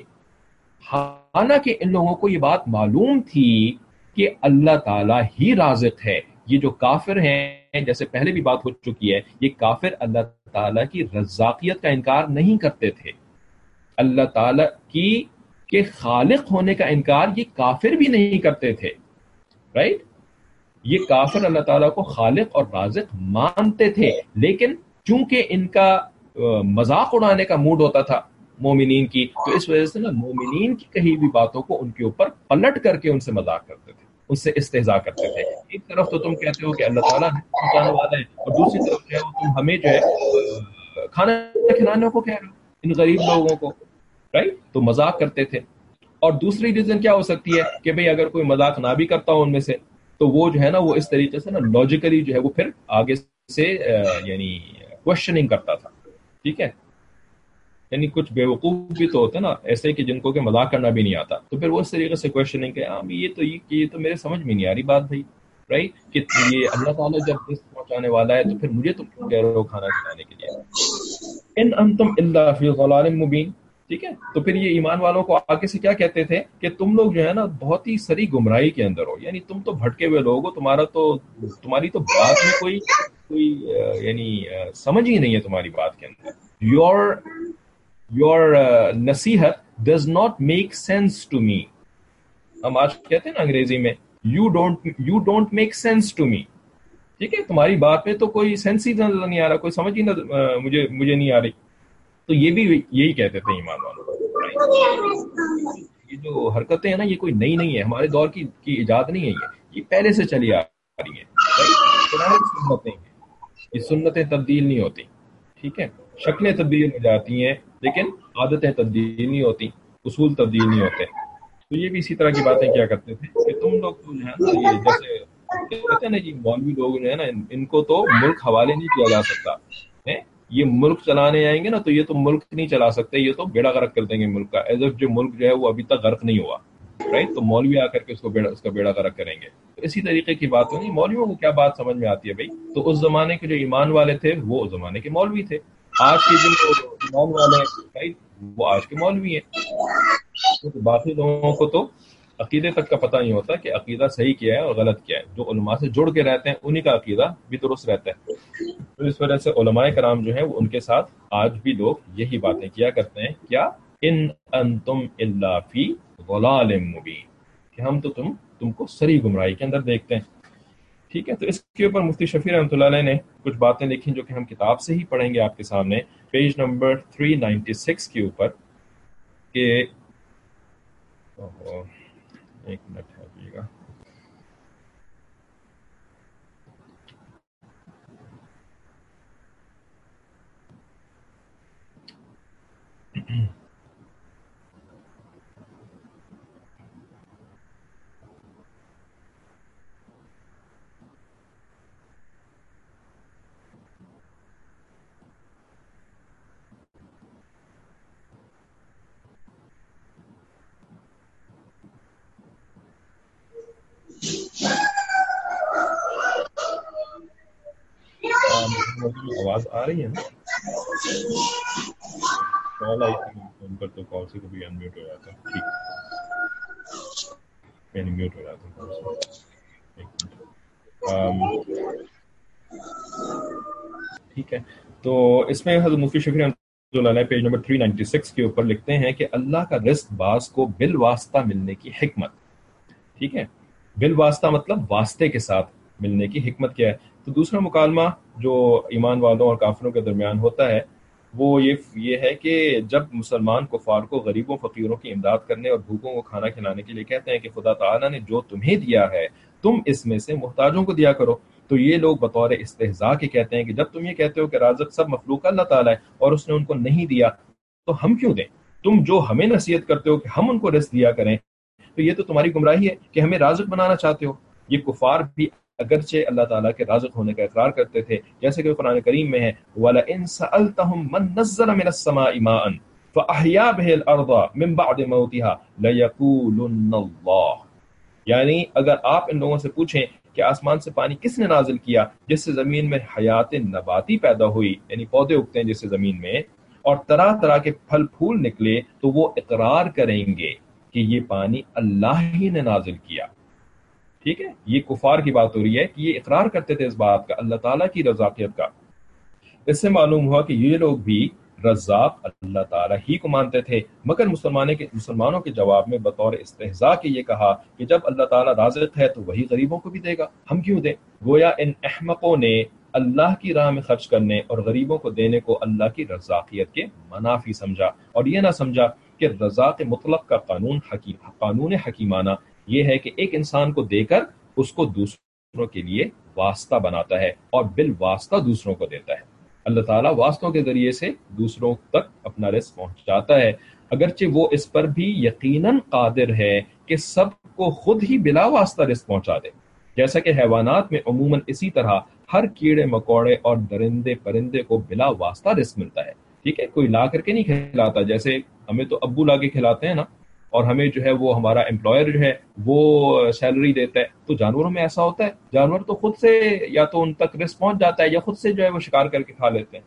حالانکہ ان لوگوں کو یہ بات معلوم تھی کہ اللہ تعالیٰ ہی رازق ہے. یہ جو کافر ہیں، جیسے پہلے بھی بات ہو چکی ہے، یہ کافر اللہ تعالیٰ کی رزاقیت کا انکار نہیں کرتے تھے. اللہ تعالیٰ کی کے خالق ہونے کا انکار یہ کافر بھی نہیں کرتے تھے، رائٹ. یہ کافر اللہ تعالیٰ کو خالق اور رازق مانتے تھے، لیکن چونکہ ان کا مذاق اڑانے کا موڈ ہوتا تھا مومنین کی، تو اس وجہ سے نا مومنین کی کہی بھی باتوں کو ان کے اوپر پلٹ کر کے ان سے مذاق کرتے تھے، ان سے استہزاء کرتے تھے. ایک طرف تو تم کہتے ہو کہ اللہ تعالیٰ ہے والا ہے، اور دوسری طرف جو ہے تم ہمیں جو ہے کھانا کھلانے کو کہہ رہے ہو ان غریب لوگوں کو، رائٹ. تو مذاق کرتے تھے. اور دوسری ریزن کیا ہو سکتی ہے کہ بھئی اگر کوئی مذاق نہ بھی کرتا ہو ان میں سے، تو وہ جو ہے نا وہ اس طریقے سے نا لاجیکلی جو ہے وہ پھر آگے سے یعنی کوشچننگ کرتا تھا. ٹھیک ہے، یعنی کچھ بیوقوف بھی تو ہوتے نا ایسے کہ جن کو کہ مذاق کرنا بھی نہیں آتا، تو پھر وہ اس طریقے سے کوشچننگ کہ ہاں یہ تو یہ یہ تو میرے سمجھ میں نہیں آ رہی بات بھائی، رائٹ، کہ یہ اللہ تعالیٰ جب رزق پہنچانے والا ہے تو پھر مجھے تم کیوں کہہ رہے ہو کھانا کھلانے کے لیے؟ ان انتم الا فی ضلال مبین. ٹھیک ہے، تو پھر یہ ایمان والوں کو آگے سے کیا کہتے تھے کہ تم لوگ جو ہے نا بہت ہی سری گمراہی کے اندر ہو، یعنی تم تو بھٹکے ہوئے لوگ ہو، تمہارا تو تمہاری تو بات میں کوئی کوئی یعنی سمجھ ہی نہیں ہے تمہاری بات کے اندر. یور یور نصیحت does not make sense to me. ہم آج کہتے ہیں نا انگریزی میں you don't you don't make sense to me. ٹھیک ہے، تمہاری بات میں تو کوئی سینس ہی نظر نہیں آ رہا، کوئی سمجھ ہی نہ مجھے مجھے نہیں آ رہی. تو یہ بھی یہی کہتے تھے ایمان والوں. یہ جو حرکتیں ہیں نا یہ کوئی نئی نہیں ہے، ہمارے دور کی کی ایجاد نہیں ہے، یہ یہ پہلے سے چلی آ رہی ہیں. سنتیں ہیں، یہ سنتیں تبدیل نہیں ہوتی. ٹھیک ہے، شکلیں تبدیل ہو جاتی ہیں لیکن عادتیں تبدیل نہیں ہوتی، اصول تبدیل نہیں ہوتے. تو یہ بھی اسی طرح کی باتیں کیا کرتے تھے کہ تم لوگ تو جو ہے نا یہ جیسے کہتے ہیں نا جی مولوی لوگ جو ہے نا ان کو تو ملک حوالے نہیں کیا جا سکتا. یہ ملک چلانے آئیں گے نا تو یہ تو ملک نہیں چلا سکتے، یہ تو بیڑا غرق کر دیں گے ملک کا، ایز اف جو ملک جو ہے وہ ابھی تک غرق نہیں ہوا. رائٹ, تو مولوی آ کر کے اس کو بیڑا, اس کا بیڑا غرق کریں گے. تو اسی طریقے کی بات ہونی, مولویوں کو کیا بات سمجھ میں آتی ہے بھائی, تو اس زمانے کے جو ایمان والے تھے وہ اس زمانے کے مولوی تھے, آج کے جو ایمان والے ہیں وہ آج کے مولوی ہیں. باقی لوگوں کو تو عقیدے تک کا پتہ نہیں ہوتا کہ عقیدہ صحیح کیا ہے اور غلط کیا ہے. جو علماء سے جڑ کے رہتے ہیں انہی کا عقیدہ بھی درست رہتا ہے. تو اس وجہ سے علماء کرام جو ہیں وہ ان کے ساتھ آج بھی لوگ یہی باتیں کیا کرتے ہیں, کیا ان انتم الا فی ضلال مبین, کہ ہم تو تم تم کو سری گمراہی کے اندر دیکھتے ہیں. ٹھیک ہے, تو اس کے اوپر مفتی شفیع رحمۃ اللہ علیہ نے کچھ باتیں لکھی جو کہ ہم کتاب سے ہی پڑھیں گے آپ کے سامنے, پیج نمبر تین سو چھیانوے کے اوپر, کہ ایک منٹ ہے گا. آواز آ رہی ہے نا, کال آئی تھی فون پر تو کال سے کبھی انمیوٹ ہو جاتا. ٹھیک, یعنی میوٹ ہو جاتا. ٹھیک ہے, تو اس میں حضرت مفتی شفیع رحمۃ اللہ علیہ پیج نمبر تین سو چھیانوے کے اوپر لکھتے ہیں کہ اللہ کا رزق بعض کو بالواسطہ ملنے کی حکمت. ٹھیک ہے, بالواسطہ مطلب واسطے کے ساتھ ملنے کی حکمت کیا ہے. تو دوسرا مکالمہ جو ایمان والوں اور کافروں کے درمیان ہوتا ہے وہ یہ یہ ہے کہ جب مسلمان کفار کو غریبوں فقیروں کی امداد کرنے اور بھوکوں کو کھانا کھلانے کے لیے کہتے ہیں کہ خدا تعالیٰ نے جو تمہیں دیا ہے تم اس میں سے محتاجوں کو دیا کرو, تو یہ لوگ بطور استہزاء کے کہتے ہیں کہ جب تم یہ کہتے ہو کہ رازق سب مخلوق اللہ تعالیٰ ہے اور اس نے ان کو نہیں دیا تو ہم کیوں دیں, تم جو ہمیں نصیحت کرتے ہو کہ ہم ان کو رزق دیا کریں تو یہ تو تمہاری گمراہی ہے کہ ہمیں رازق بنانا چاہتے ہو. یہ کفار بھی اگرچہ اللہ تعالیٰ کے رازق ہونے کا اقرار کرتے تھے, جیسے کہ قرآن کریم میں ہے وَلَئِن سَأَلْتَهُم مَّن نَّزَّلَ مِنَ السَّمَاءِ مَاءً فَأَحْيَا بِهِ الْأَرْضَ مِن بَعْدِ مَوْتِهَا لَيَقُولُنَّ اللَّهُ, یعنی اگر آپ ان لوگوں سے پوچھیں کہ آسمان سے پانی کس نے نازل کیا جس سے زمین میں حیات نباتی پیدا ہوئی, یعنی پودے اگتے ہیں جس سے زمین میں, اور طرح طرح کے پھل پھول نکلے, تو وہ اقرار کریں گے کہ یہ پانی اللہ ہی نے نازل کیا. ٹھیک ہے, یہ کفار کی بات ہو رہی ہے کہ یہ اقرار کرتے تھے اس بات کا, اللہ تعالیٰ کی رزاقیت کا. اس سے معلوم ہوا کہ یہ لوگ بھی رزاق اللہ تعالیٰ ہی کو مانتے تھے, مگر مسلمانوں کے مسلمانوں کے جواب میں بطور استہزاء کے یہ کہا کہ جب اللہ تعالیٰ رازق ہے تو وہی غریبوں کو بھی دے گا, ہم کیوں دیں. گویا ان احمقوں نے اللہ کی راہ میں خرچ کرنے اور غریبوں کو دینے کو اللہ کی رزاقیت کے منافی سمجھا, اور یہ نہ سمجھا کہ رزاق مطلق کا قانون حکیم قانون حکیمانہ یہ ہے کہ ایک انسان کو دے کر اس کو دوسروں کے لیے واسطہ بناتا ہے اور بالواسطہ دوسروں کو دیتا ہے. اللہ تعالیٰ واسطوں کے ذریعے سے دوسروں تک اپنا رزق پہنچاتا ہے, اگرچہ وہ اس پر بھی یقیناً قادر ہے کہ سب کو خود ہی بلا واسطہ رزق پہنچا دے. جیسا کہ حیوانات میں عموماً اسی طرح ہر کیڑے مکوڑے اور درندے پرندے کو بلا واسطہ رزق ملتا ہے. ٹھیک ہے, کوئی لا کر کے نہیں کھلاتا, جیسے ہمیں تو ابو لا کے کھلاتے ہیں نا, اور ہمیں جو ہے وہ ہمارا امپلائر جو ہے وہ سیلری دیتا ہے. تو جانوروں میں ایسا ہوتا ہے, جانور تو خود سے یا تو ان تک رزق پہنچ جاتا ہے یا خود سے جو ہے وہ شکار کر کے کھا لیتے ہیں.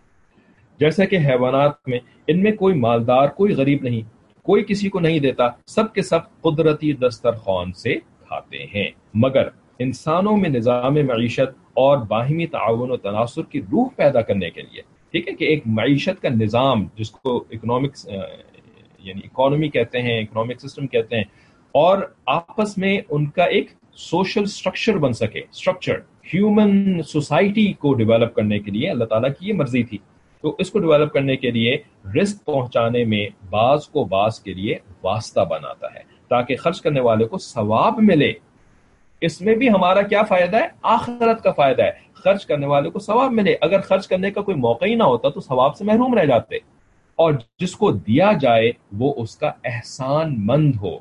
جیسا کہ حیوانات میں ان میں کوئی مالدار کوئی غریب نہیں, کوئی کسی کو نہیں دیتا, سب کے سب قدرتی دسترخوان سے کھاتے ہیں. مگر انسانوں میں نظام معیشت اور باہمی تعاون و تناصر کی روح پیدا کرنے کے لیے, ٹھیک ہے, کہ ایک معیشت کا نظام جس کو اکنامکس یعنی اکانومی کہتے ہیں, اکنامک سسٹم کہتے ہیں, اور آپس میں ان کا ایک سوشل سٹرکچر بن سکے, سٹرکچر ہیومن سوسائٹی کو ڈیولپ کرنے کے لیے اللہ تعالیٰ کی یہ مرضی تھی. تو اس کو ڈیولپ کرنے کے لیے رزق پہنچانے میں بعض کو بعض کے لیے واسطہ بناتا ہے تاکہ خرچ کرنے والے کو ثواب ملے. اس میں بھی ہمارا کیا فائدہ ہے, آخرت کا فائدہ ہے, خرچ کرنے والے کو ثواب ملے. اگر خرچ کرنے کا کوئی موقع ہی نہ ہوتا تو ثواب سے محروم رہ جاتے. اور جس کو دیا جائے وہ اس کا احسان مند ہو,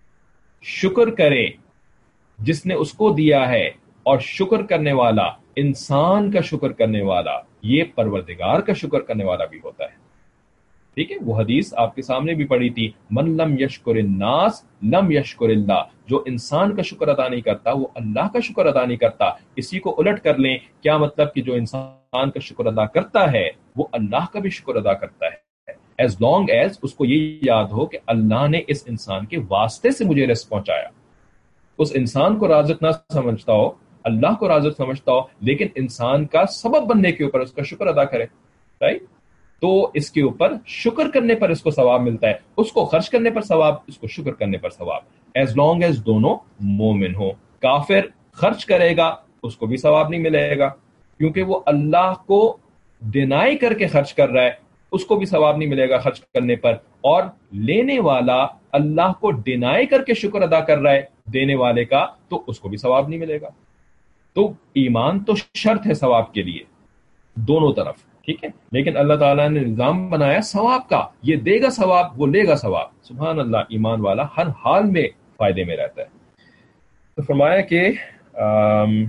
شکر کرے جس نے اس کو دیا ہے, اور شکر کرنے والا انسان کا شکر کرنے والا یہ پروردگار کا شکر کرنے والا بھی ہوتا ہے. ٹھیک ہے، وہ حدیث آپ کے سامنے بھی پڑی تھی، من لم یشکر الناس لم یشکر اللہ، جو انسان کا شکر ادا نہیں کرتا وہ اللہ کا شکر ادا نہیں کرتا۔ اسی کو الٹ کر لیں، کیا مطلب کہ جو انسان کا شکر ادا کرتا ہے وہ اللہ کا بھی شکر ادا کرتا ہے، ایز لانگ ایز اس کو یہ یاد ہو کہ اللہ نے اس انسان کے واسطے سے مجھے رزق پہنچایا۔ اس انسان کو رازق نہ سمجھتا ہو، اللہ کو رازق سمجھتا ہو، لیکن انسان کا سبب بننے کے اوپر اس کا شکر ادا کرے، رائٹ؟ تو اس کے اوپر شکر کرنے پر اس کو ثواب ملتا ہے، اس کو خرچ کرنے پر ثواب، اس کو شکر کرنے پر ثواب، ایز لانگ ایز دونوں مومن ہو۔ کافر خرچ کرے گا اس کو بھی ثواب نہیں ملے گا، کیونکہ وہ اللہ کو ڈینائی کر کے خرچ کر رہا ہے، اس کو بھی ثواب نہیں ملے گا خرچ کرنے پر، اور لینے والا اللہ کو ڈینائی کر کے شکر ادا کر رہا ہے دینے والے کا، تو اس کو بھی ثواب نہیں ملے گا۔ تو ایمان تو شرط ہے ثواب کے لیے دونوں طرف، ٹھیک ہے، لیکن اللہ تعالیٰ نے نظام بنایا ثواب کا، یہ دے گا ثواب وہ لے گا ثواب۔ سبحان اللہ، ایمان والا ہر حال میں فائدے میں رہتا ہے۔ تو فرمایا کہ آم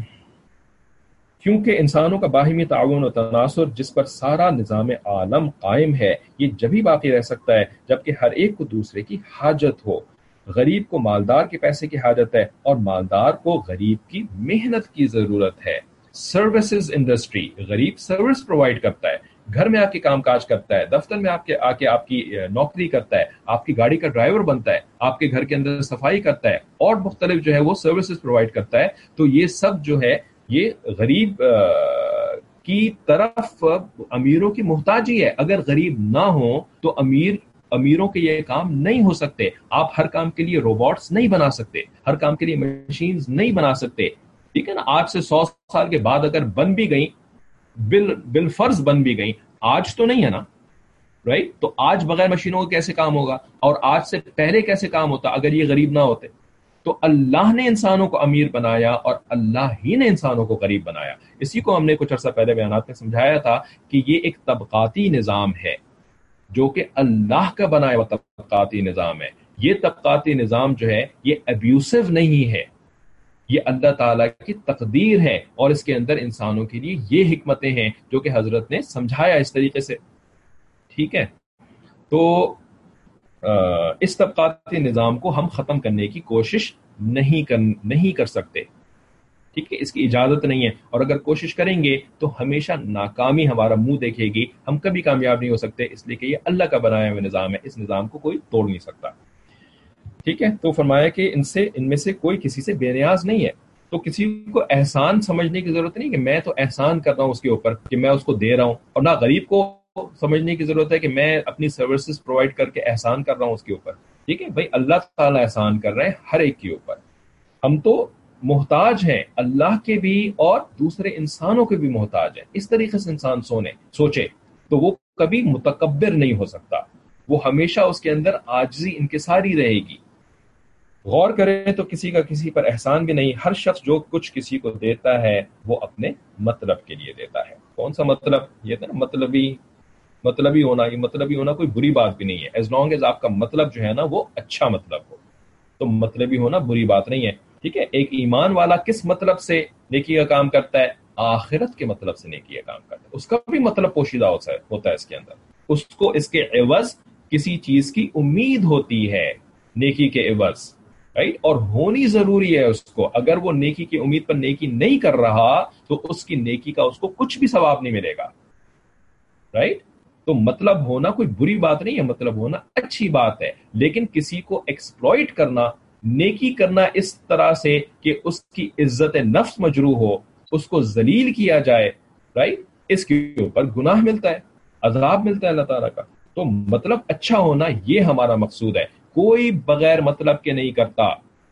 کیونکہ انسانوں کا باہمی تعاون و تناصر جس پر سارا نظام عالم قائم ہے، یہ جبھی باقی رہ سکتا ہے جبکہ ہر ایک کو دوسرے کی حاجت ہو۔ غریب کو مالدار کے پیسے کی حاجت ہے اور مالدار کو غریب کی محنت کی ضرورت ہے۔ سروسز انڈسٹری، غریب سروس پرووائڈ کرتا ہے، گھر میں آ کے کام کاج کرتا ہے، دفتر میں آپ کے آ کے آپ کی نوکری کرتا ہے، آپ کی گاڑی کا ڈرائیور بنتا ہے، آپ کے گھر کے اندر صفائی کرتا ہے، اور مختلف جو ہے وہ سروسز پرووائڈ کرتا ہے۔ تو یہ سب جو ہے یہ غریب کی طرف امیروں کی محتاجی ہے۔ اگر غریب نہ ہو تو امیر امیروں کے یہ کام نہیں ہو سکتے۔ آپ ہر کام کے لیے روبوٹس نہیں بنا سکتے، ہر کام کے لیے مشینز نہیں بنا سکتے، ٹھیک ہے نا۔ آج سے سو سال کے بعد اگر بن بھی گئیں، بل بالفرض بن بھی گئیں، آج تو نہیں ہے نا، رائٹ؟ تو آج بغیر مشینوں کا کیسے کام ہوگا، اور آج سے پہلے کیسے کام ہوتا اگر یہ غریب نہ ہوتے؟ تو اللہ نے انسانوں کو امیر بنایا اور اللہ ہی نے انسانوں کو غریب بنایا۔ اسی کو ہم نے کچھ عرصہ پہلے بیانات میں سمجھایا تھا کہ یہ ایک طبقاتی نظام ہے جو کہ اللہ کا بنایا ہوا طبقاتی نظام ہے۔ یہ طبقاتی نظام جو ہے یہ ابیوسو نہیں ہے، یہ اللہ تعالیٰ کی تقدیر ہے، اور اس کے اندر انسانوں کے لیے یہ حکمتیں ہیں جو کہ حضرت نے سمجھایا اس طریقے سے، ٹھیک ہے۔ تو اس طبقاتی نظام کو ہم ختم کرنے کی کوشش نہیں کر نہیں کر سکتے، ٹھیک ہے، اس کی اجازت نہیں ہے، اور اگر کوشش کریں گے تو ہمیشہ ناکامی ہمارا منہ دیکھے گی، ہم کبھی کامیاب نہیں ہو سکتے، اس لیے کہ یہ اللہ کا بنایا ہوا نظام ہے، اس نظام کو کوئی توڑ نہیں سکتا، ٹھیک ہے۔ تو فرمایا کہ ان سے ان میں سے کوئی کسی سے بے نیاز نہیں ہے، تو کسی کو احسان سمجھنے کی ضرورت نہیں کہ میں تو احسان کر رہا ہوں اس کے اوپر کہ میں اس کو دے رہا ہوں، اور نہ غریب کو سمجھنے کی ضرورت ہے کہ میں اپنی سروسز پرووائڈ کر کے احسان کر رہا ہوں اس کے اوپر، ٹھیک ہے بھائی، اللہ تعالیٰ احسان کر رہے ہیں ہر ایک کے اوپر، ہم تو محتاج ہیں اللہ کے بھی اور دوسرے انسانوں کے بھی محتاج ہیں۔ اس طریقے سے انسان سونے سوچے تو وہ کبھی متکبر نہیں ہو سکتا، وہ ہمیشہ اس کے اندر عاجزی انکساری رہے گی۔ غور کریں تو کسی کا کسی پر احسان بھی نہیں، ہر شخص جو کچھ کسی کو دیتا ہے وہ اپنے مطلب کے لیے دیتا ہے۔ کون سا مطلب؟ یہ تھا نا مطلبی مطلبی ہونا، یہ مطلبی ہونا کوئی بری بات بھی نہیں ہے، ایز لانگ ایز آپ کا مطلب جو ہے نا وہ اچھا مطلب ہو، تو مطلبی ہونا بری بات نہیں ہے، ٹھیک ہے۔ ایک ایمان والا کس مطلب سے نیکی کا کام کرتا ہے؟ آخرت کے مطلب سے نیکی کا کام کرتا ہے، اس کا بھی مطلب پوشیدہ ہوتا ہے اس کے اندر، اس کو اس کے عوض کسی چیز کی امید ہوتی ہے، نیکی کے عوض، رائٹ، اور ہونی ضروری ہے اس کو۔ اگر وہ نیکی کی امید پر نیکی نہیں کر رہا تو اس کی نیکی کا اس کو کچھ بھی ثواب نہیں ملے گا، رائٹ۔ تو مطلب ہونا کوئی بری بات نہیں ہے، مطلب ہونا اچھی بات ہے، لیکن کسی کو ایکسپلوئٹ کرنا، نیکی کرنا اس طرح سے کہ اس کی عزت نفس مجروح ہو، اس کو ذلیل کیا جائے، رائٹ، اس کے اوپر گناہ ملتا ہے، عذاب ملتا ہے اللہ تعالیٰ کا۔ تو مطلب اچھا ہونا یہ ہمارا مقصود ہے، کوئی بغیر مطلب کے نہیں کرتا،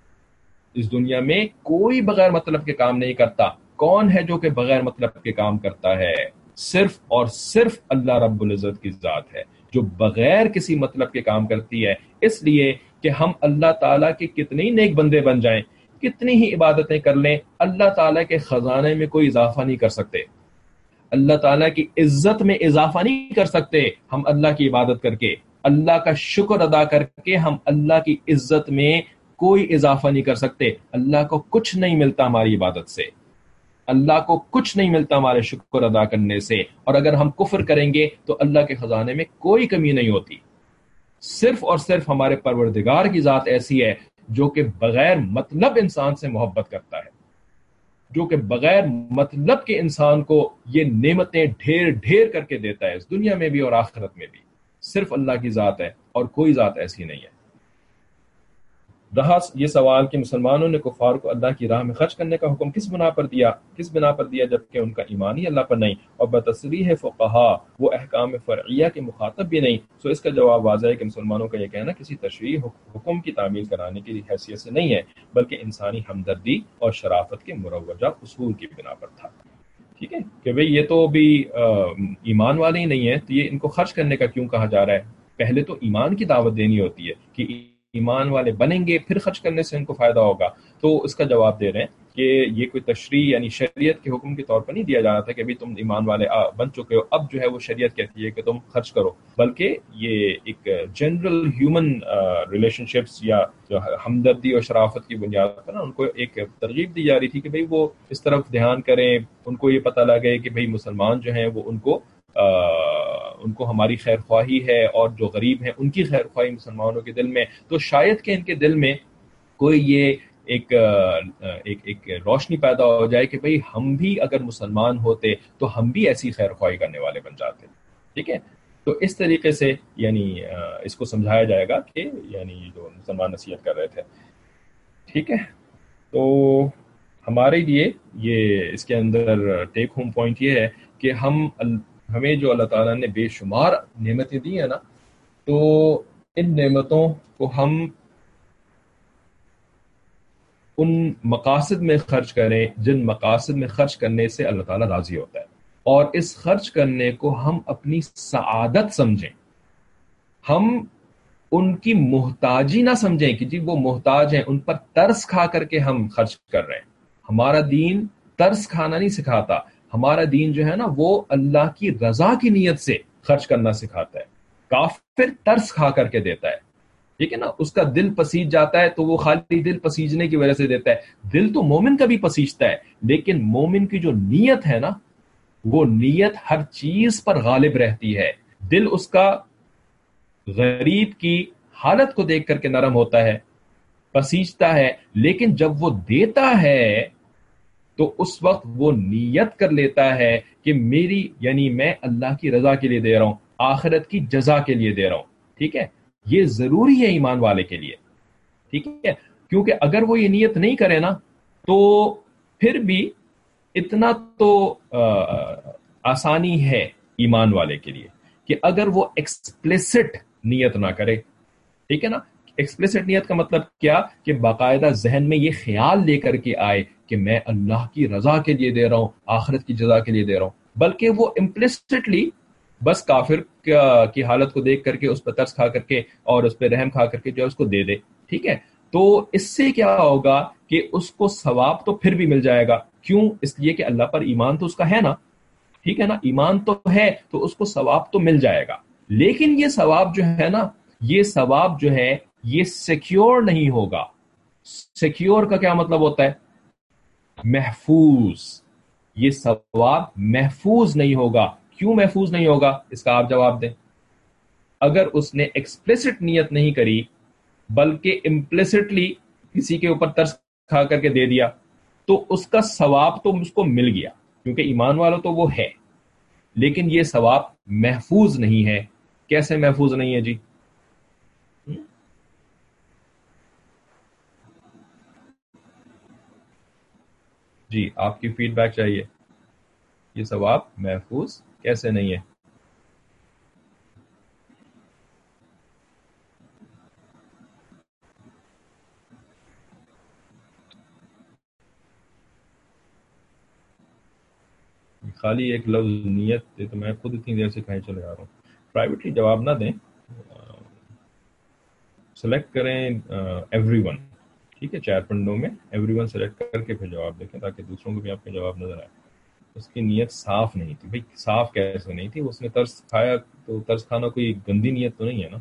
اس دنیا میں کوئی بغیر مطلب کے کام نہیں کرتا۔ کون ہے جو کہ بغیر مطلب کے کام کرتا ہے؟ صرف اور صرف اللہ رب العزت کی ذات ہے جو بغیر کسی مطلب کے کام کرتی ہے، اس لیے کہ ہم اللہ تعالیٰ کے کتنے ہی نیک بندے بن جائیں، کتنی ہی عبادتیں کر لیں، اللہ تعالیٰ کے خزانے میں کوئی اضافہ نہیں کر سکتے، اللہ تعالیٰ کی عزت میں اضافہ نہیں کر سکتے ہم اللہ کی عبادت کر کے، اللہ کا شکر ادا کر کے ہم اللہ کی عزت میں کوئی اضافہ نہیں کر سکتے، اللہ کو کچھ نہیں ملتا ہماری عبادت سے، اللہ کو کچھ نہیں ملتا ہمارے شکر ادا کرنے سے، اور اگر ہم کفر کریں گے تو اللہ کے خزانے میں کوئی کمی نہیں ہوتی. صرف اور صرف ہمارے پروردگار کی ذات ایسی ہے جو کہ بغیر مطلب انسان سے محبت کرتا ہے، جو کہ بغیر مطلب کے انسان کو یہ نعمتیں ڈھیر ڈھیر کر کے دیتا ہے، اس دنیا میں بھی اور آخرت میں بھی. صرف اللہ کی ذات ہے اور کوئی ذات ایسی نہیں ہے. رہا یہ سوال کہ مسلمانوں نے کفار کو اللہ کی راہ میں خرچ کرنے کا حکم کس بنا پر دیا کس بنا پر دیا جبکہ ان کا ایمان ہی اللہ پر نہیں، اور بتصریح فقہا وہ احکام فرعیہ کے مخاطب بھی نہیں. سو اس کا جواب واضح ہے کہ مسلمانوں کا یہ کہنا کسی تشریح حکم کی تعمیل کرانے کی حیثیت سے نہیں ہے، بلکہ انسانی ہمدردی اور شرافت کے مروجہ اصول کی بنا پر تھا. ٹھیک ہے کہ بھئی یہ تو بھی ایمان والے ہی نہیں ہیں، تو یہ ان کو خرچ کرنے کا کیوں کہا جا رہا ہے؟ پہلے تو ایمان کی دعوت دینی ہوتی ہے کہ ایمان والے بنیں گے پھر خرچ کرنے سے ان کو فائدہ ہوگا. تو اس کا جواب دے رہے ہیں کہ یہ کوئی تشریح یعنی شریعت کے حکم کے طور پر نہیں دیا جا رہا تھا کہ ابھی تم ایمان والے بن چکے ہو اب جو ہے وہ شریعت کہتی ہے کہ تم خرچ کرو، بلکہ یہ ایک جنرل ہیومن ریلیشن شپس یا جو ہمدردی اور شرافت کی بنیاد پر ان کو ایک ترغیب دی جا رہی تھی کہ بھئی وہ اس طرف دھیان کریں، ان کو یہ پتہ لگے کہ بھئی مسلمان جو ہیں وہ ان کو آ, ان کو ہماری خیر خواہی ہے، اور جو غریب ہیں ان کی خیر خواہی مسلمانوں کے دل میں، تو شاید کہ ان کے دل میں کوئی یہ ایک ایک ایک روشنی پیدا ہو جائے کہ بھئی ہم بھی اگر مسلمان ہوتے تو ہم بھی ایسی خیر خواہی کرنے والے بن جاتے. ٹھیک ہے، تو اس طریقے سے یعنی اس کو سمجھایا جائے گا کہ یعنی جو مسلمان نصیحت کر رہے تھے. ٹھیک ہے، تو ہمارے لیے یہ اس کے اندر ٹیک ہوم پوائنٹ یہ ہے کہ ہم ہمیں جو اللہ تعالیٰ نے بے شمار نعمتیں دی ہیں نا، تو ان نعمتوں کو ہم ان مقاصد میں خرچ کریں جن مقاصد میں خرچ کرنے سے اللہ تعالیٰ راضی ہوتا ہے، اور اس خرچ کرنے کو ہم اپنی سعادت سمجھیں. ہم ان کی محتاجی نہ سمجھیں کہ جی وہ محتاج ہیں، ان پر ترس کھا کر کے ہم خرچ کر رہے ہیں. ہمارا دین ترس کھانا نہیں سکھاتا، ہمارا دین جو ہے نا وہ اللہ کی رضا کی نیت سے خرچ کرنا سکھاتا ہے. کافر ترس کھا کر کے دیتا ہے، ٹھیک ہے نا، اس کا دل پسیج جاتا ہے تو وہ خالی دل پسیجنے کی وجہ سے دیتا ہے. دل تو مومن کا بھی پسیجتا ہے، لیکن مومن کی جو نیت ہے نا وہ نیت ہر چیز پر غالب رہتی ہے. دل اس کا غریب کی حالت کو دیکھ کر کے نرم ہوتا ہے، پسیجتا ہے، لیکن جب وہ دیتا ہے تو اس وقت وہ نیت کر لیتا ہے کہ میری یعنی میں اللہ کی رضا کے لیے دے رہا ہوں، آخرت کی جزا کے لیے دے رہا ہوں. ٹھیک ہے، یہ ضروری ہے ایمان والے کے لیے. ٹھیک ہے، کیونکہ اگر وہ یہ نیت نہیں کرے نا تو پھر بھی اتنا تو آسانی ہے ایمان والے کے لیے کہ اگر وہ ایکسپلیسٹ نیت نہ کرے. ٹھیک ہے نا، ایکسپلیسٹ نیت کا مطلب کیا کہ باقاعدہ ذہن میں یہ خیال لے کر کے آئے کہ میں اللہ کی رضا کے لیے دے رہا ہوں، آخرت کی جزا کے لیے دے رہا ہوں، بلکہ وہ امپلسٹلی بس کافر کی حالت کو دیکھ کر کے اس پر ترس کھا کر کے اور اس پہ رحم کھا کر کے جو ہے اس کو دے دے. ٹھیک ہے، تو اس سے کیا ہوگا کہ اس کو ثواب تو پھر بھی مل جائے گا. کیوں؟ اس لیے کہ اللہ پر ایمان تو اس کا ہے نا. ٹھیک ہے نا، ایمان تو ہے تو اس کو ثواب تو مل جائے گا. لیکن یہ ثواب جو ہے نا، یہ ثواب جو ہے یہ سیکیور نہیں ہوگا. سیکیور کا کیا مطلب ہوتا ہے؟ محفوظ. یہ ثواب محفوظ نہیں ہوگا. کیوں محفوظ نہیں ہوگا؟ اس کا آپ جواب دیں. اگر اس نے ایکسپلیسٹ نیت نہیں کری بلکہ امپلیسٹلی کسی کے اوپر ترس کھا کر کے دے دیا تو اس کا ثواب تو اس کو مل گیا، کیونکہ ایمان والا تو وہ ہے، لیکن یہ ثواب محفوظ نہیں ہے. کیسے محفوظ نہیں ہے جی؟ جی آپ کی فیڈ بیک چاہیے. یہ ثواب محفوظ کیسے نہیں ہے؟ خالی ایک لفظ نیت دے تو میں خود اتنی دیر سے کہیں چلے جا رہا ہوں. پرائیویٹلی جواب نہ دیں، سلیکٹ کریں ایوری ون. ٹھیک ہے، چار پنڈوں میں ایوری ون سلیکٹ کر کے پھر جواب دیکھیں تاکہ دوسروں کو بھی آپ کا جواب نظر آئے. اس کی نیت صاف نہیں تھی. بھائی صاف کیسے نہیں تھی؟ اس نے ترس کھایا تو ترس کھانا کوئی گندی نیت تو نہیں ہے نا.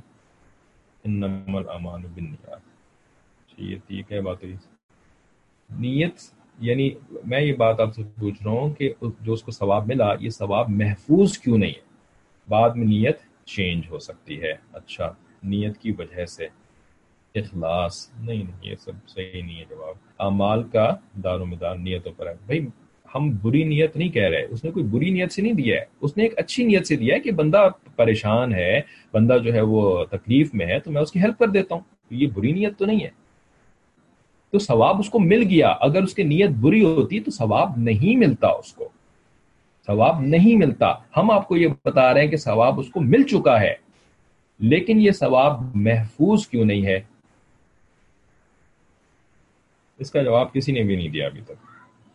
انما الاعمال بالنیات. یہ ٹھیک ہے بات ہوئی. نیت یعنی میں یہ بات آپ سے پوچھ رہا ہوں کہ جو اس کو ثواب ملا یہ ثواب محفوظ کیوں نہیں ہے؟ بعد میں نیت چینج ہو سکتی ہے. اچھا نیت کی وجہ سے اخلاص نہیں نہیں یہ سب صحیح نہیں ہے جواب. اعمال کا دار و مدار نیتوں پر ہے. بھائی ہم بری نیت نہیں کہہ رہے, اس نے کوئی بری نیت سے نہیں دیا ہے, اس نے ایک اچھی نیت سے دیا ہے کہ بندہ پریشان ہے, بندہ جو ہے وہ تکلیف میں ہے تو میں اس کی ہیلپ کر دیتا ہوں. یہ بری نیت تو نہیں ہے, تو ثواب اس کو مل گیا. اگر اس کی نیت بری ہوتی تو ثواب نہیں ملتا, اس کو ثواب نہیں ملتا. ہم آپ کو یہ بتا رہے ہیں کہ ثواب اس کو مل چکا ہے, لیکن یہ ثواب محفوظ کیوں نہیں ہے؟ اس کا جواب کسی نے بھی نہیں دیا ابھی تک.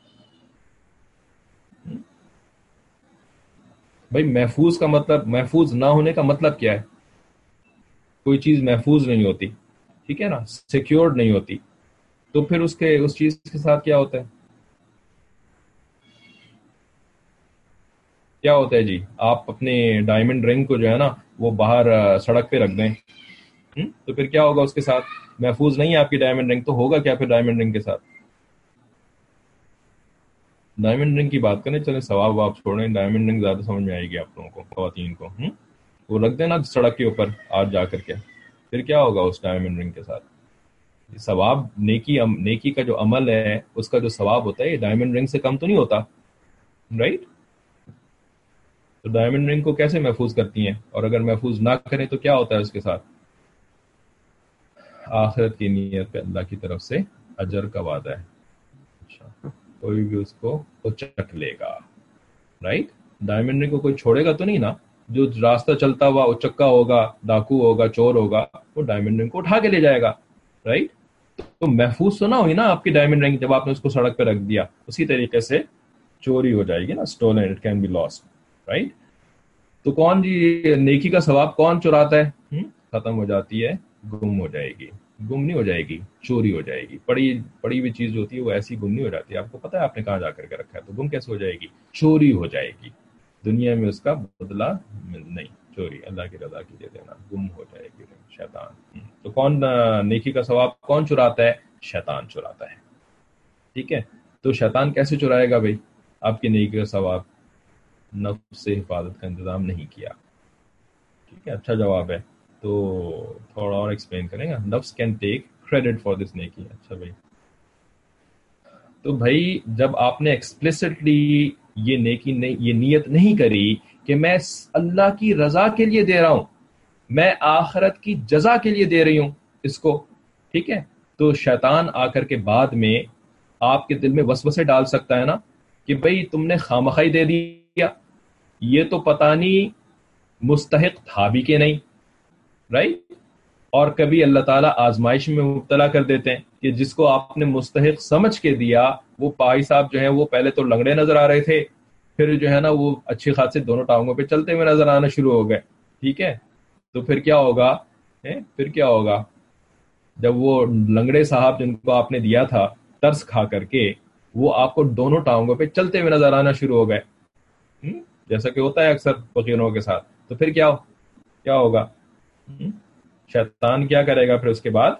بھائی محفوظ کا مطلب, محفوظ نہ ہونے کا مطلب کیا ہے؟ کوئی چیز محفوظ نہیں ہوتی, ٹھیک ہے نا, سیکیورڈ نہیں ہوتی, تو پھر اس کے اس چیز کے ساتھ کیا ہوتا ہے؟ کیا ہوتا ہے جی؟ آپ اپنے ڈائمنڈ رنگ کو جو ہے نا وہ باہر سڑک پہ رکھ دیں, تو پھر کیا ہوگا اس کے ساتھ؟ محفوظ نہیں ہے آپ کی ڈائمنڈ رنگ, تو ہوگا کیا پھر ڈائمنڈ رنگ کے ساتھ؟ ڈائمنڈ رنگ کی بات کریں, چلیں ثواب آپ چھوڑیں, ڈائمنڈ رنگ زیادہ سمجھ میں آئے گی آپ لوگوں کو, خواتین کو. ہم وہ رکھ دینا سڑک کے اوپر آج جا کر کے, پھر کیا ہوگا اس ڈائمنڈ رنگ کے ساتھ؟ ثواب نیکی نیکی کا جو عمل ہے اس کا جو ثواب ہوتا ہے یہ ڈائمنڈ رنگ سے کم تو نہیں ہوتا, رائٹ؟ تو ڈائمنڈ رنگ کو کیسے محفوظ کرتی ہیں؟ اور اگر محفوظ نہ کریں تو کیا ہوتا ہے اس کے ساتھ؟ آخرت کی نیت پہ اللہ کی طرف سے اجر کا وعدہ ہے. اچھا کوئی بھی اس کو چٹ لے گا, رائٹ؟ ڈائمنڈ رنگ کو کوئی چھوڑے گا تو نہیں نا. جو راستہ چلتا ہوا اچکا ہوگا, ڈاکو ہوگا, چور ہوگا, وہ ڈائمنڈ رنگ کو اٹھا کے لے جائے گا, رائٹ؟ تو محفوظ تو نہ ہوئی نا آپ کی ڈائمنڈ رنگ جب آپ نے اس کو سڑک پہ رکھ دیا. اسی طریقے سے چوری ہو جائے گی نا, stolen, it can be lost, right? تو کون جی نیکی کا ثواب کون چراتا ہے؟ ختم ہو جاتی ہے, گم ہو جائے گی. گم نہیں ہو جائے گی, چوری ہو جائے گی. پڑی پڑی ہوئی چیز جو ہوتی ہے وہ ایسی گم نہیں ہو جاتی. آپ کو پتا ہے آپ نے کہاں جا کر کے رکھا ہے, تو گم کیسے ہو جائے گی؟ چوری ہو جائے گی. دنیا میں اس کا بدلہ نہیں, چوری اللہ کی رضا کے لیے دینا, گم ہو جائے گی شیطان. تو کون نیکی کا ثواب کون چراتا ہے؟ شیطان چراتا ہے, ٹھیک ہے. تو شیطان کیسے چرائے گا بھائی آپ کی نیکی کا ثواب؟ نفس سے حفاظت کا انتظام نہیں کیا, ٹھیک ہے. اچھا جواب ہے, تو تھوڑا اور ایکسپلین کریں گا. نفس can take credit for this نیکی. اچھا بھائی, تو بھائی جب آپ نے ایکسپلیسٹلی یہ نیکی نہیں, یہ نیت نہیں کری کہ میں اللہ کی رضا کے لیے دے رہا ہوں, میں آخرت کی جزا کے لیے دے رہی ہوں اس کو, ٹھیک ہے, تو شیطان آ کر کے بعد میں آپ کے دل میں وسوسے ڈال سکتا ہے نا کہ بھئی تم نے خامخائی دے دیا, یہ تو پتہ نہیں مستحق تھا بھی کہ نہیں, رائٹ؟ اور کبھی اللہ تعالیٰ آزمائش میں مبتلا کر دیتے ہیں کہ جس کو آپ نے مستحق سمجھ کے دیا, وہ پائی صاحب جو ہیں وہ پہلے تو لنگڑے نظر آ رہے تھے, پھر جو ہے نا وہ اچھی خاصے دونوں ٹانگوں پہ چلتے ہوئے نظر آنا شروع ہو گئے, ٹھیک ہے. تو پھر کیا ہوگا, پھر کیا ہوگا جب وہ لنگڑے صاحب جن کو آپ نے دیا تھا ترس کھا کر کے, وہ آپ کو دونوں ٹانگوں پہ چلتے ہوئے نظر آنا شروع ہو گئے, جیسا کہ ہوتا ہے اکثر فقیروں کے ساتھ. تو پھر کیا کیا ہوگا؟ شیطان کیا کرے گا پھر اس کے بعد؟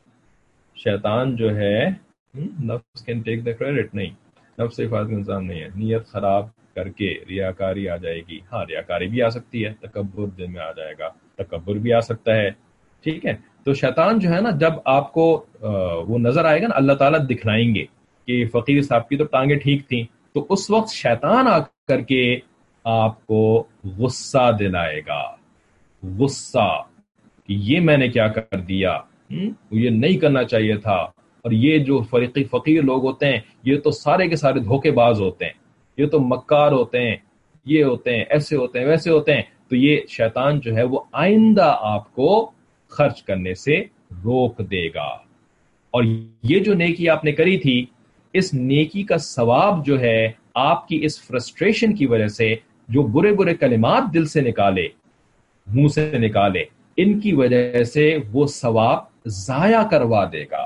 شیطان جو ہے نفس کین ٹیک دا کریڈٹ, نہیں, نفس سے حفاظت کا انتظام نہیں ہے. نیت خراب کر کے ریاکاری آ جائے گی. ہاں ریاکاری بھی آ سکتی ہے, تکبر دل میں آ جائے گا, تکبر بھی آ سکتا ہے, ٹھیک ہے. تو شیطان جو ہے نا جب آپ کو وہ نظر آئے گا نا, اللہ تعالیٰ دکھلائیں گے کہ فقیر صاحب کی تو ٹانگیں ٹھیک تھیں, تو اس وقت شیطان آ کر کے آپ کو غصہ دلائے گا, غصہ کہ یہ میں نے کیا کر دیا, یہ نہیں کرنا چاہیے تھا. اور یہ جو فریقی فقیر لوگ ہوتے ہیں یہ تو سارے کے سارے دھوکے باز ہوتے ہیں, یہ تو مکار ہوتے ہیں, یہ ہوتے ہیں, ایسے ہوتے ہیں, ویسے ہوتے ہیں. تو یہ شیطان جو ہے وہ آئندہ آپ کو خرچ کرنے سے روک دے گا. اور یہ جو نیکی آپ نے کری تھی, اس نیکی کا ثواب جو ہے آپ کی اس فرسٹریشن کی وجہ سے جو برے برے کلمات دل سے نکالے, منہ سے نکالے, ان کی وجہ سے وہ ثواب ضائع کروا دے گا,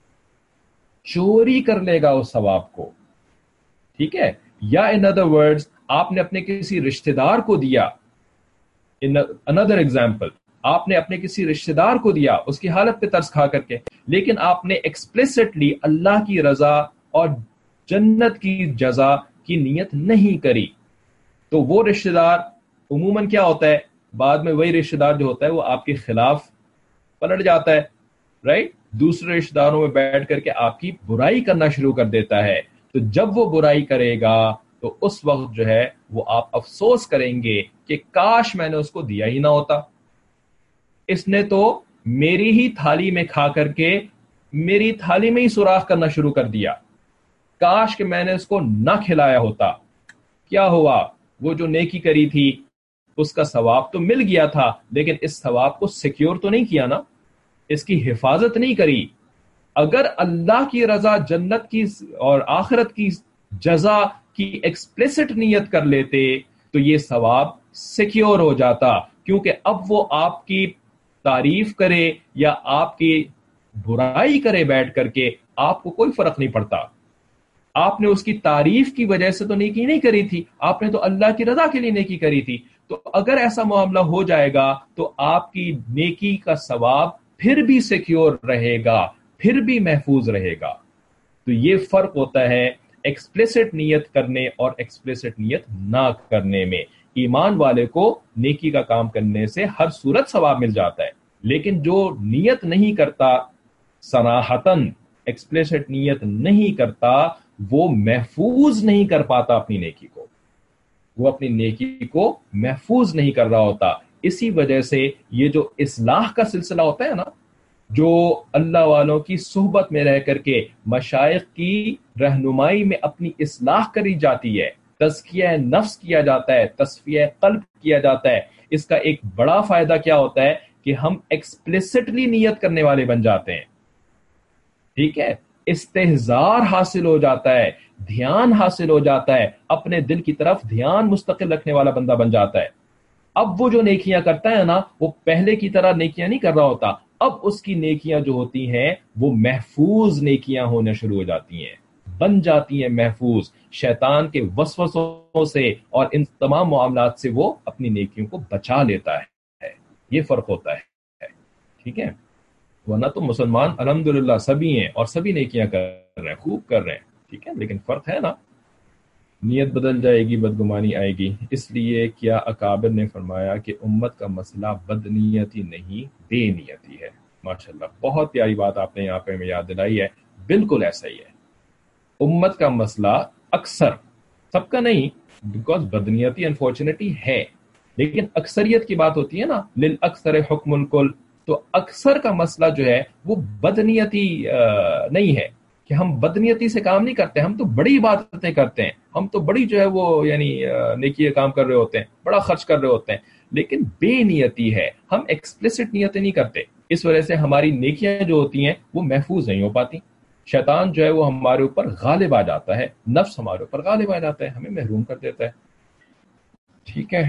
چوری کر لے گا اس ثواب کو, ٹھیک ہے. یا ان ادر ورڈز آپ نے اپنے کسی رشتہ دار کو دیا, ان another example, آپ نے اپنے کسی رشتہ دار کو دیا اس کی حالت پہ ترس کھا کر کے, لیکن آپ نے ایکسپلیسٹلی اللہ کی رضا اور जन्नत की जजा की नीयत नहीं करी, तो वो रिश्तेदार उमूमन क्या होता है, बाद में वही रिश्तेदार जो होता है वो आपके खिलाफ पलट जाता है, राइट। दूसरे रिश्तेदारों में बैठ करके आपकी बुराई करना शुरू कर देता है। तो जब वो बुराई करेगा तो उस वक्त जो है वो आप अफसोस करेंगे कि काश मैंने उसको दिया ही ना होता, इसने तो मेरी ही थाली में खा करके मेरी थाली में ही सुराख करना शुरू कर दिया, काश कि मैंने उसको ना खिलाया होता। क्या हुआ, वो जो नेकी करी थी उसका सवाब तो मिल गया था, लेकिन इस सवाब को सिक्योर तो नहीं किया ना, इसकी हिफाजत नहीं करी। अगर अल्लाह की रजा, जन्नत की और आखिरत की जजा की एक्सप्लिसिट नियत कर लेते तो ये सवाब सिक्योर हो जाता, क्योंकि अब वो आपकी तारीफ करे या आपकी बुराई करे बैठ करके आपको कोई फर्क नहीं पड़ता। आपने उसकी तारीफ की वजह से तो नेकी नहीं करी थी, आपने तो अल्लाह की रजा के लिए नेकी करी थी। तो अगर ऐसा मामला हो जाएगा तो आपकी नेकी का सवाब फिर भी सिक्योर रहेगा, फिर भी महफूज रहेगा। तो ये फर्क होता है एक्सप्लिसिट नियत करने और एक्सप्लिसिट नियत ना करने में। ईमान वाले को नेकी का काम करने से हर सूरत सवाब मिल जाता है, लेकिन जो नियत नहीं करता, सराहतन एक्सप्लिसिट नियत नहीं करता, वो महफूज नहीं कर पाता अपनी नेकी को, वो अपनी नेकी को महफूज नहीं कर रहा होता। इसी वजह से ये जो इस्लाह का सिलसिला होता है ना, जो अल्लाह वालों की सोहबत में रह करके मशाइख की रहनुमाई में अपनी इस्लाह करी जाती है, तज़किया नफ्स किया जाता है, तस्फिया क़ल्ब किया जाता है, इसका एक बड़ा फायदा क्या होता है कि हम एक्सप्लिसिटली नियत करने वाले बन जाते हैं। ठीक है, इस्तेहजार हासिल हो जाता है, ध्यान हासिल हो जाता है, अपने दिल की तरफ ध्यान मुस्तकिल रखने वाला बंदा बन जाता है। अब वो जो नेकियां करता है ना, वो पहले की तरह नेकियां नहीं कर रहा होता, अब उसकी नेकियां जो होती हैं वो महफूज नेकियां होने शुरू हो जाती हैं, बन जाती हैं महफूज। शैतान के वसवसों से और इन तमाम मामलात से वो अपनी नेकियों को बचा लेता है। ये फर्क होता है, ठीक है। वरना तो मुसलमान अल्हम्दुलिल्लाह सभी हैं और सभी नेकियां कर रहे हैं, खूब कर रहे हैं, ठीक है, लेकिन फर्क है ना, नियत बदल जाएगी, बदगुमानी आएगी। इसलिए क्या अकाबिर ने फरमाया कि उम्मत का मसला बदनीयती नहीं बेनियती है। माशाल्लाह, बहुत प्यारी बात आपने यहाँ पे हमें याद दिलाई है, बिल्कुल ऐसा ही है। उम्मत का मसला अक्सर, सबका नहीं, बिकॉज बदनीयती अनफॉर्चुनेटली है, लेकिन अक्सरियत की बात होती है ना, लिल अक्सर हुक्मुल कुल। तो अक्सर का मसला जो है वो बदनीयती नहीं है कि हम बदनीयती से काम नहीं करते, हम तो बड़ी इबादतें करते हैं, हम तो बड़ी जो है वो यानी नेकी काम कर रहे होते हैं, बड़ा खर्च कर रहे होते हैं, लेकिन बेनियती है, हम एक्सप्लिसिट नियतें नहीं करते। इस वजह से हमारी नेकियां जो होती हैं वो महफूज नहीं हो पाती। शैतान जो है वो हमारे ऊपर गालिब आ जाता है, नफ्स हमारे ऊपर गालिब आ जाता है, हमें महरूम कर देता है। ठीक है,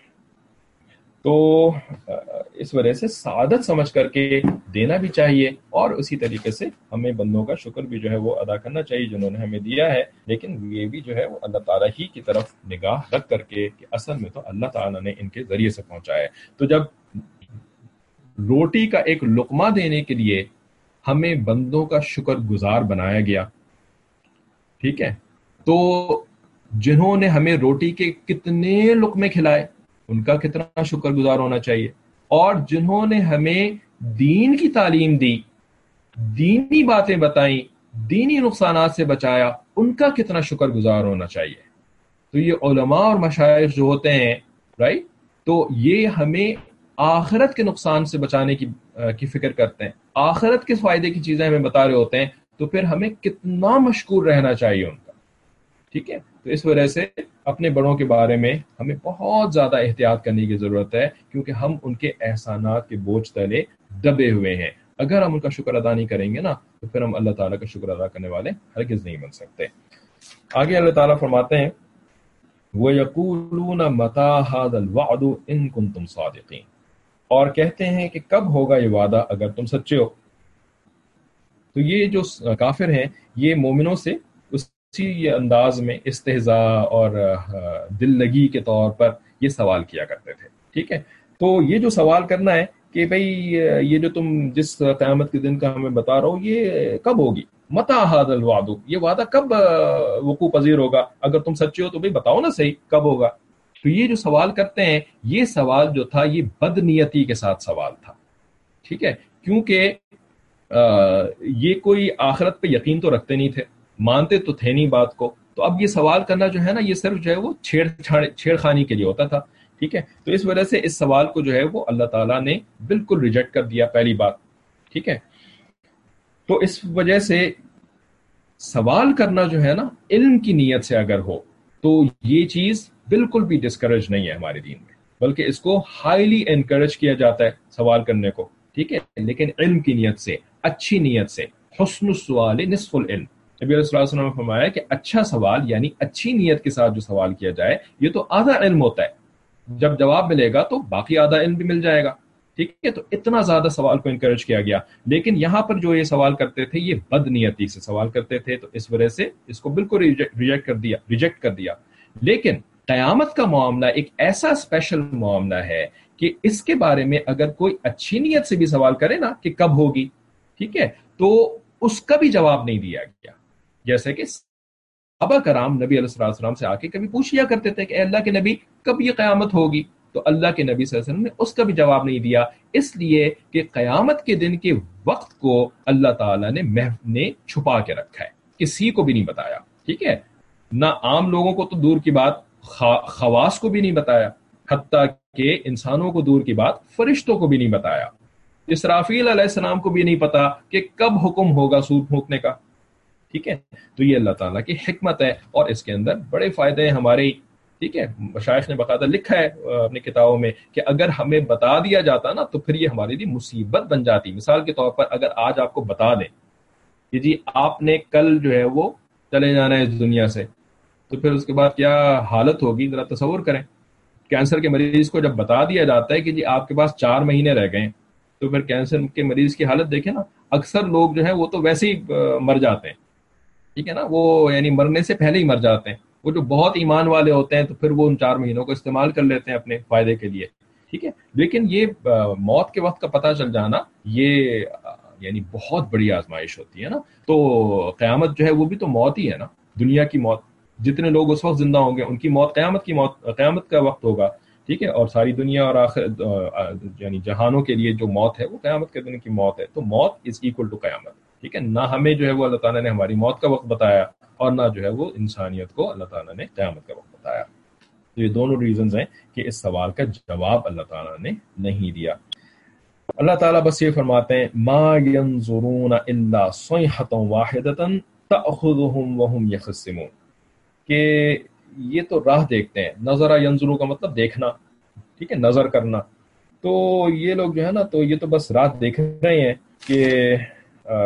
तो इस वजह से सादत समझ करके देना भी चाहिए और उसी तरीके से हमें बंदों का शुक्र भी जो है वो अदा करना चाहिए जिन्होंने हमें दिया है, लेकिन ये भी जो है वो अल्लाह ताला ही की तरफ निगाह रख करके कि असल में तो अल्लाह ताला ने इनके जरिए से पहुंचाया है। तो जब रोटी का एक लुकमा देने के लिए हमें बंदों का शुक्र गुजार बनाया गया, ठीक है, तो जिन्होंने हमें रोटी के कितने लुकमे खिलाए उनका कितना शुक्रगुजार होना चाहिए, और जिन्होंने हमें दीन की तालीम दी, दीनी बातें बताई, दीनी नुकसानात से बचाया, उनका कितना शुक्रगुजार होना चाहिए। तो ये उलमा और मशाइख जो होते हैं, राइट, तो ये हमें आखिरत के नुकसान से बचाने की की फिक्र करते हैं, आखिरत के फायदे की चीजें हमें बता रहे होते हैं, तो फिर हमें कितना मशकूर रहना चाहिए उनका। ठीक है, तो इस वजह से अपने बड़ों के बारे में हमें बहुत ज्यादा एहतियात करने की जरूरत है, क्योंकि हम उनके एहसानात के बोझ तले दबे हुए हैं। अगर हम उनका शुक्र अदा नहीं करेंगे ना, तो फिर हम अल्लाह ताला का शुक्र अदा करने वाले हरगिज़ नहीं बन सकते। आगे अल्लाह ताला फरमाते हैं, व यक़ूलून मता हाज़ल वअदु इन कुंतुम सादिक़ीन, और कहते हैं कि कब होगा ये वादा अगर तुम सच्चे हो। तो ये जो काफिर हैं ये मोमिनों से ये अंदाज में इस्तेहजा और दिल लगी के तौर पर ये सवाल किया करते थे। ठीक है, तो ये जो सवाल करना है कि भाई ये जो तुम जिस क़यामत के दिन का हमें बता रहे हो ये कब होगी, मता हादल वादु, ये वादा कब वकू पजीर होगा, अगर तुम सच्चे हो तो भाई बताओ ना सही कब होगा। तो ये जो सवाल करते हैं, ये सवाल जो था ये बदनीयती के साथ सवाल था, ठीक है, क्योंकि ये कोई आखिरत पे यकीन तो रखते नहीं थे, मानते तो थे नहीं बात को। तो अब ये सवाल करना जो है ना, ये सिर्फ जो है वो छेड़छाड़ छेड़खानी के लिए होता था, ठीक है। तो इस वजह से इस सवाल को जो है वो अल्लाह ताला ने बिल्कुल रिजेक्ट कर दिया, पहली बात, ठीक है। तो इस वजह से सवाल करना जो है ना इल्म की नीयत से अगर हो तो ये चीज बिल्कुल भी डिस्करेज नहीं है हमारे दीन में, बल्कि इसको हाईली एनकरेज किया जाता है सवाल करने को, ठीक है, लेकिन इल्म की नीयत से, अच्छी नीयत से। हुस्नुस सुआल निस्फुल इल्म, नबी अलैहि वसल्लम ने फरमाया कि अच्छा सवाल यानी अच्छी नीयत के साथ जो सवाल किया जाए ये तो आधा इल्म होता है, जब जवाब मिलेगा तो बाकी आधा इल्म भी मिल जाएगा, ठीक है। तो इतना ज्यादा सवाल को इनकरेज किया गया, लेकिन यहां पर जो ये सवाल करते थे ये बदनीयती से सवाल करते थे, तो इस वजह से इसको बिल्कुल रिजेक्ट कर दिया रिजेक्ट कर दिया। लेकिन कयामत का मामला एक ऐसा स्पेशल मामला है कि इसके बारे में अगर कोई अच्छी नीयत से भी सवाल करे ना कि कब होगी, ठीक है, तो उसका भी जवाब नहीं दिया गया। जैसे कि सहाबा कराम नबी अलैहिस्सलाम से आके कभी पूछ लिया करते थे कि अल्लाह के नबी कब ये कयामत होगी, तो अल्लाह के नबी सल्लल्लाहु अलैहि वसल्लम ने उसका भी जवाब नहीं दिया, इसलिए कि कयामत के दिन के वक्त को अल्लाह ताला ने महफ ने छुपा के रखा है, किसी को भी नहीं बताया, ठीक है, ना आम लोगों को तो दूर की बात, खवास को भी नहीं बताया, हत्ता कि इंसानों को दूर की बात फरिश्तों को भी नहीं बताया, इसराफील अलैहिस्सलाम को भी नहीं पता कि कब हुक्म होगा सूर फूंकने का, ठीक है। तो ये अल्लाह ताला की हिकमत है और इसके अंदर बड़े फायदे हैं हमारे, ठीक है। मशाइख ने बकायदा लिखा है अपनी किताबों में कि अगर हमें बता दिया जाता ना तो फिर ये हमारे लिए मुसीबत बन जाती। मिसाल के तौर पर अगर आज आपको बता दें कि जी आपने कल जो है वो चले जाना है इस दुनिया से, तो फिर उसके बाद क्या हालत होगी, जरा तसव्वुर करें। कैंसर के मरीज को जब बता दिया जाता है कि जी आपके पास चार महीने रह गए, तो फिर कैंसर के मरीज की हालत देखें ना, अक्सर लोग जो है वो तो वैसे ही मर जाते हैं, ठीक है ना, वो यानी मरने से पहले ही मर जाते हैं। वो जो बहुत ईमान वाले होते हैं तो फिर वो उन चार महीनों को इस्तेमाल कर लेते हैं अपने फायदे के लिए, ठीक है। लेकिन ये आ, मौत के वक्त का पता चल जाना ये आ, यानी बहुत बड़ी आजमाइश होती है ना। तो क़यामत जो है वो भी तो मौत ही है ना, दुनिया की मौत। जितने लोग उस वक्त जिंदा होंगे उनकी मौत क़यामत की मौत, क़यामत का वक्त होगा, ठीक है। और सारी दुनिया और आखिर यानी जहानों के लिए जो मौत है वो क़यामत के दिन की मौत है। तो मौत इज इक्वल टू क़यामत, ठीक है। ना हमें जो है वो अल्लाह ताला ने हमारी मौत का वक्त बताया और ना जो है वो इंसानियत को अल्लाह ताला ने क़यामत का वक्त बताया। तो ये दोनों रीजंस हैं कि इस सवाल का जवाब अल्लाह ताला ने नहीं दिया। अल्लाह ताला बस ये फरमाते हैं मा यंजुरून इल्ला सयहतन वाहिदतन तअखुजुहुम वहुम यखसिमून, कि ये तो राह देखते हैं। नजरा यंजुरू का मतलब देखना, ठीक है, नजर करना। तो ये लोग जो है ना, तो ये तो बस राह देख रहे हैं कि आ,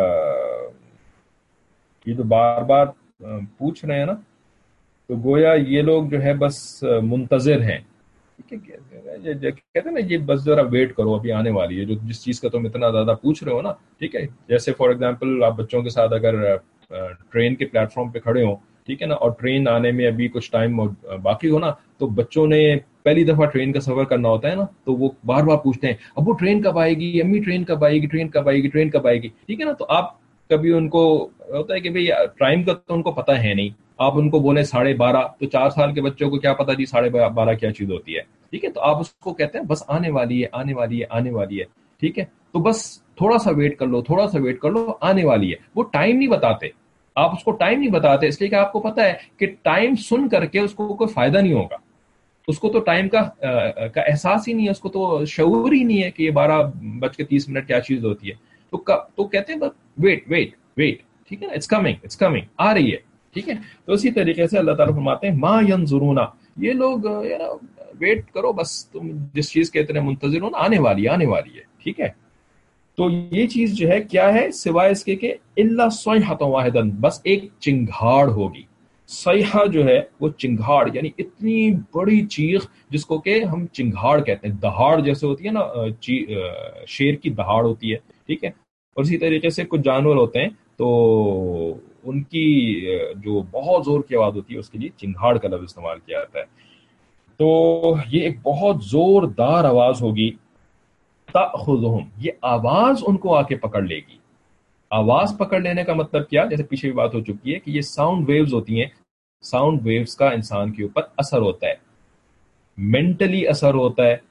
ये तो बार बार पूछ रहे हैं ना, तो गोया ये लोग जो है बस मुंतजिर हैं, ठीक है। कहते हैं ना ये बस जरा वेट करो, अभी आने वाली है, जो जिस चीज का तुम इतना ज्यादा पूछ रहे हो ना, ठीक है। जैसे फॉर एग्जांपल आप बच्चों के साथ अगर ट्रेन के प्लेटफॉर्म पे खड़े हो, ठीक है ना, और ट्रेन आने में अभी कुछ टाइम बाकी हो ना, तो बच्चों ने पहली दफा ट्रेन का सफर करना होता है ना, तो वो बार बार पूछते हैं अब वो ट्रेन कब आएगी, अम्मी ट्रेन कब आएगी, ट्रेन कब आएगी, ट्रेन कब आएगी, ठीक है ना। तो आप कभी उनको होता है कि भाई टाइम का तो उनको पता है नहीं, आप उनको बोले साढ़े बारह, तो चार साल के बच्चों को क्या पता जी साढ़े बारह क्या चीज होती है, ठीक है। तो आप उसको कहते हैं बस आने वाली है, आने वाली है, आने वाली है, ठीक है। तो बस थोड़ा सा वेट कर लो, थोड़ा सा वेट कर लो, आने वाली है। वो टाइम नहीं बताते, आप उसको टाइम नहीं बताते, इसलिए कि आपको पता है कि टाइम सुन करके उसको कोई फायदा नहीं होगा, उसको तो टाइम का आ, का एहसास ही नहीं है, उसको तो शऊर ही नहीं है कि ये बारह बज के तीस मिनट क्या चीज होती है। तो कब तो कहते हैं वेट वेट वेट, ठीक है ना, इट्स कमिंग इट्स कमिंग, आ रही है, ठीक है। तो इसी तरीके से अल्लाह ताला फरमाते हैं मा यंजुरूना, ये लोग यार वेट करो, बस तुम जिस चीज के इतने मुंतजिर हो ना, आने वाली आने वाली है, ठीक है। तो ये चीज जो है क्या है, सिवाय इसके के इल्ला सयहतन वाहिदन, बस एक चिंगाड़ होगी। सयहा जो है वो चिंगाड़, यानी इतनी बड़ी चीख जिसको के हम चिंगाड़ कहते हैं, दहाड़ जैसे होती है ना, शेर की दहाड़ होती है, ठीक है। और इसी तरीके से कुछ जानवर होते हैं तो उनकी जो बहुत जोर की आवाज होती है उसके लिए चिंगाड़ का लफ्ज इस्तेमाल किया जाता है। तो ये एक बहुत जोरदार आवाज होगी, ताखुज़ुहुम, ये आवाज उनको आके पकड़ लेगी, آواز پکڑ لینے کا مطلب کیا، جیسے پیچھے بھی بات ہو چکی ہے کہ یہ ساؤنڈ ویوز ہوتی ہیں، ساؤنڈ ویوز کا انسان کے اوپر اثر ہوتا ہے، مینٹلی اثر ہوتا ہے،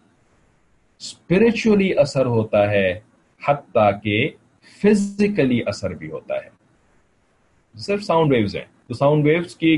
اسپرچولی اثر ہوتا ہے، حتیٰ کہ فزیکلی اثر بھی ہوتا ہے۔ صرف ساؤنڈ ویوز ہیں تو ساؤنڈ ویوز کی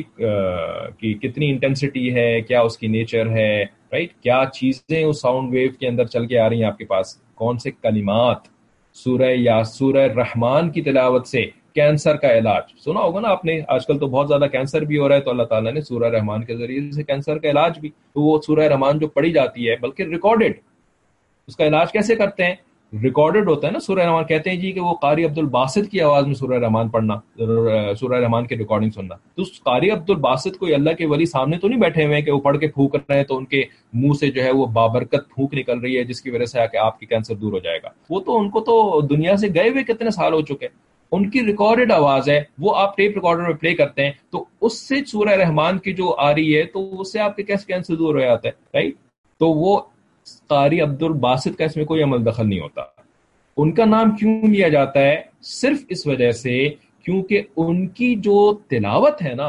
کی کتنی انٹینسٹی ہے، کیا اس کی نیچر ہے، رائٹ، کیا چیزیں اس ساؤنڈ ویو کے اندر چل کے آ رہی ہیں آپ کے پاس، کون سے کلمات، سورہ یا سورہ رحمان کی تلاوت سے کینسر کا علاج سنا ہوگا نا آپ نے، آج کل تو بہت زیادہ کینسر بھی ہو رہا ہے، تو اللہ تعالیٰ نے سورہ رحمان کے ذریعے سے کینسر کا علاج بھی، تو وہ سورہ رحمان جو پڑھی جاتی ہے بلکہ ریکارڈڈ، اس کا علاج کیسے کرتے ہیں، ریکارڈڈ ہوتا ہے نا سورہ رحمان، کہتے ہیں جی کہ وہ قاری عبد الباسط کی آواز میں سورہ رحمان پڑھنا، سورہ رحمان کی ریکارڈنگ سننا، تو اس قاری عبد الباسط کوئی اللہ کے ولی سامنے تو نہیں بیٹھے ہوئے ہیں کہ وہ پڑھ کے پھونک رہے ہیں تو ان کے منہ سے جو ہے وہ بابرکت پھونک نکل رہی ہے جس کی وجہ سے آپ کی کینسر دور ہو جائے گا، وہ تو ان کو تو دنیا سے گئے ہوئے کتنے سال ہو چکے، ان کی ریکارڈڈ آواز ہے، وہ آپ ٹیپ ریکارڈر میں پلے کرتے ہیں تو اس سے سورہ رحمان کی جو آ رہی ہے تو اس سے آپ کے کیسے کینسر دور ہو جاتا ہے، رائٹ، تو وہ قاری عبد الباسط کا اس میں کوئی عمل دخل نہیں ہوتا۔ ان کا نام کیوں لیا جاتا ہے، صرف اس وجہ سے کیونکہ ان کی جو تلاوت ہے نا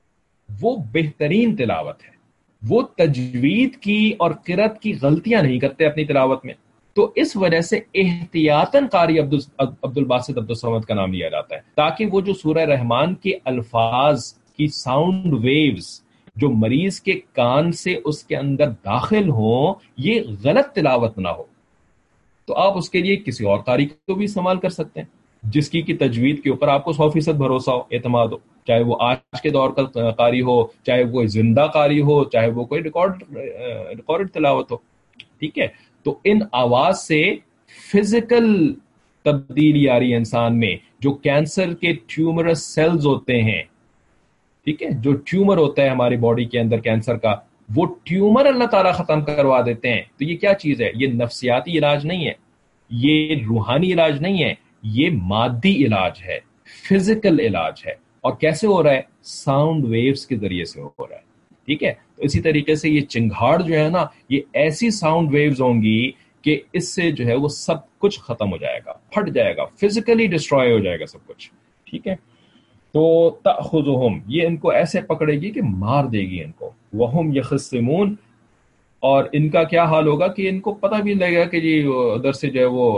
وہ بہترین تلاوت ہے، وہ تجوید کی اور قرأت کی غلطیاں نہیں کرتے اپنی تلاوت میں، تو اس وجہ سے احتیاطاً قاری عبد عبد الباسط عبد الصمد کا نام لیا جاتا ہے، تاکہ وہ جو سورہ رحمان کے الفاظ کی ساؤنڈ ویوز جو مریض کے کان سے اس کے اندر داخل ہوں یہ غلط تلاوت نہ ہو، تو آپ اس کے لیے کسی اور قاری کو بھی استعمال کر سکتے ہیں جس کی کی تجوید کے اوپر آپ کو سو فیصد بھروسہ ہو، اعتماد ہو، چاہے وہ آج کے دور کا قاری ہو، چاہے وہ زندہ قاری ہو، چاہے وہ کوئی ریکارڈ ریکارڈ تلاوت ہو، ٹھیک ہے، تو ان آواز سے فزیکل تبدیلی آ رہی ہے انسان میں، جو کینسر کے ٹیومرس سیلز ہوتے ہیں، ٹھیک ہے، جو ٹیومر ہوتا ہے ہماری باڈی کے اندر کینسر کا، وہ ٹیومر اللہ تعالیٰ ختم کروا دیتے ہیں، تو یہ کیا چیز ہے، یہ نفسیاتی علاج نہیں ہے، یہ روحانی علاج نہیں ہے، یہ مادی علاج ہے، فزیکل علاج ہے، اور کیسے ہو رہا ہے، ساؤنڈ ویوز کے ذریعے سے ہو رہا ہے، ٹھیک ہے، تو اسی طریقے سے یہ چنگھاڑ جو ہے نا یہ ایسی ساؤنڈ ویوز ہوں گی کہ اس سے جو ہے وہ سب کچھ ختم ہو جائے گا، پھٹ جائے گا، فزیکلی ڈسٹروائے ہو جائے گا سب کچھ، ٹھیک ہے، تو تأخذہم یہ ان کو ایسے پکڑے گی کہ مار دے گی ان کو، وہم یخصمون، اور ان کا کیا حال ہوگا کہ ان کو پتہ بھی لگے گا کہ جی ادھر سے جو ہے وہ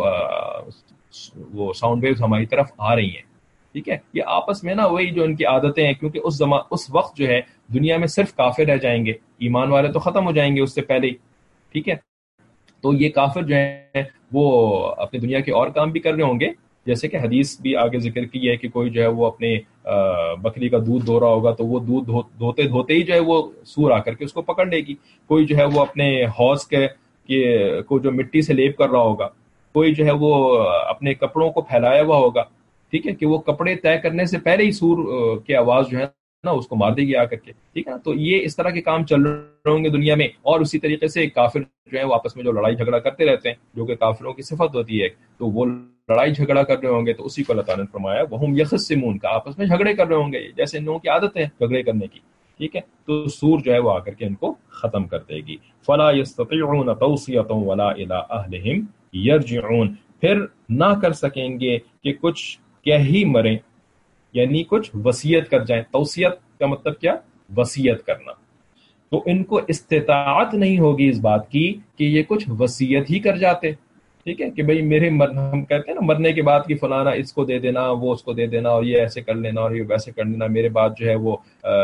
وہ ساؤنڈ ویوز ہماری طرف آ رہی ہیں، ٹھیک ہے، یہ آپس میں نا وہی جو ان کی عادتیں ہیں، کیونکہ اس زمان اس وقت جو ہے دنیا میں صرف کافر رہ جائیں گے، ایمان والے تو ختم ہو جائیں گے اس سے پہلے ہی، ٹھیک ہے، تو یہ کافر جو ہیں وہ اپنی دنیا کے اور کام بھی کر رہے ہوں گے، جیسے کہ حدیث بھی آگے ذکر کی ہے کہ کوئی جو ہے وہ اپنے بکری کا دودھ دھو رہا ہوگا تو وہ دودھ دھوتے دھوتے ہی جو ہے وہ سور آ کر کے اس کو پکڑ لے گی، کوئی جو ہے وہ اپنے حوض کے کو جو مٹی سے لیپ کر رہا ہوگا، کوئی جو ہے وہ اپنے کپڑوں کو پھیلایا ہوا ہوگا، ٹھیک ہے، کہ وہ کپڑے طے کرنے سے پہلے ہی سور کی آواز جو ہے نا اس کو مار دے گی آ کر کے، ٹھیک ہے، تو یہ اس طرح کے کام چل رہے ہوں گے دنیا میں، اور اسی طریقے سے کافر جو ہے وہ آپس میں جو لڑائی جھگڑا کرتے رہتے ہیں جو کہ کافروں کی صفت ہوتی ہے، تو وہ لڑائی جھگڑا کر رہے ہوں گے، تو اسی کو اللہ تعالیٰ نے فرمایا وہم یخصمون، کا آپس میں جھگڑے کر رہے ہوں گے جیسے ان لوگوں کی عادت ہے جھگڑے کرنے کی، ٹھیک ہے، تو سور جو ہے وہ آ کر کے ان کو ختم کر دے گی، فلا یستطيعون توصیۃ ولا الی اہلہم یرجعون، پھر نہ کر سکیں گے کہ کچھ کہہ ہی مریں، یعنی کچھ وصیت کر جائیں، توصیت کا مطلب کیا، وصیت کرنا، تو ان کو استطاعت نہیں ہوگی اس بات کی کہ یہ کچھ وصیت ہی کر جاتے، ٹھیک ہے، کہ بھئی میرے مر ہم کہتے ہیں نا مرنے کے بعد کی فلانا اس کو دے دینا، وہ اس کو دے دینا، اور یہ ایسے کر لینا اور یہ ویسے کر لینا، میرے بعد جو ہے وہ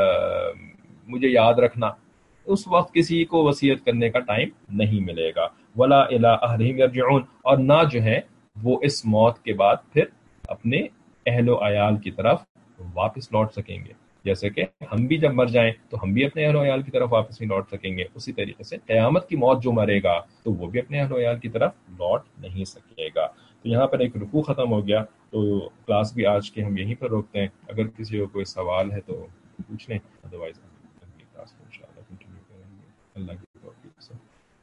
مجھے یاد رکھنا، اس وقت کسی کو وصیت کرنے کا ٹائم نہیں ملے گا، ولا الی اہلہم یرجعون، اور نہ جو ہے وہ اس موت کے بعد پھر اپنے اہل و عیال کی طرف واپس لوٹ سکیں گے، جیسے کہ ہم بھی جب مر جائیں تو ہم بھی اپنے اہل و عیال کی طرف واپس نہیں لوٹ سکیں گے، اسی طریقے سے قیامت کی موت جو مرے گا تو وہ بھی اپنے اہل و عیال کی طرف لوٹ نہیں سکے گا۔ تو یہاں پر ایک رکوع ختم ہو گیا، تو کلاس بھی آج کے ہم یہیں پر روکتے ہیں، اگر کسی کو کوئی سوال ہے تو پوچھ لیں، ادروائز اگلی کلاس میں انشاءاللہ کنٹینیو کریں گے، اللہ کی توفیق سے۔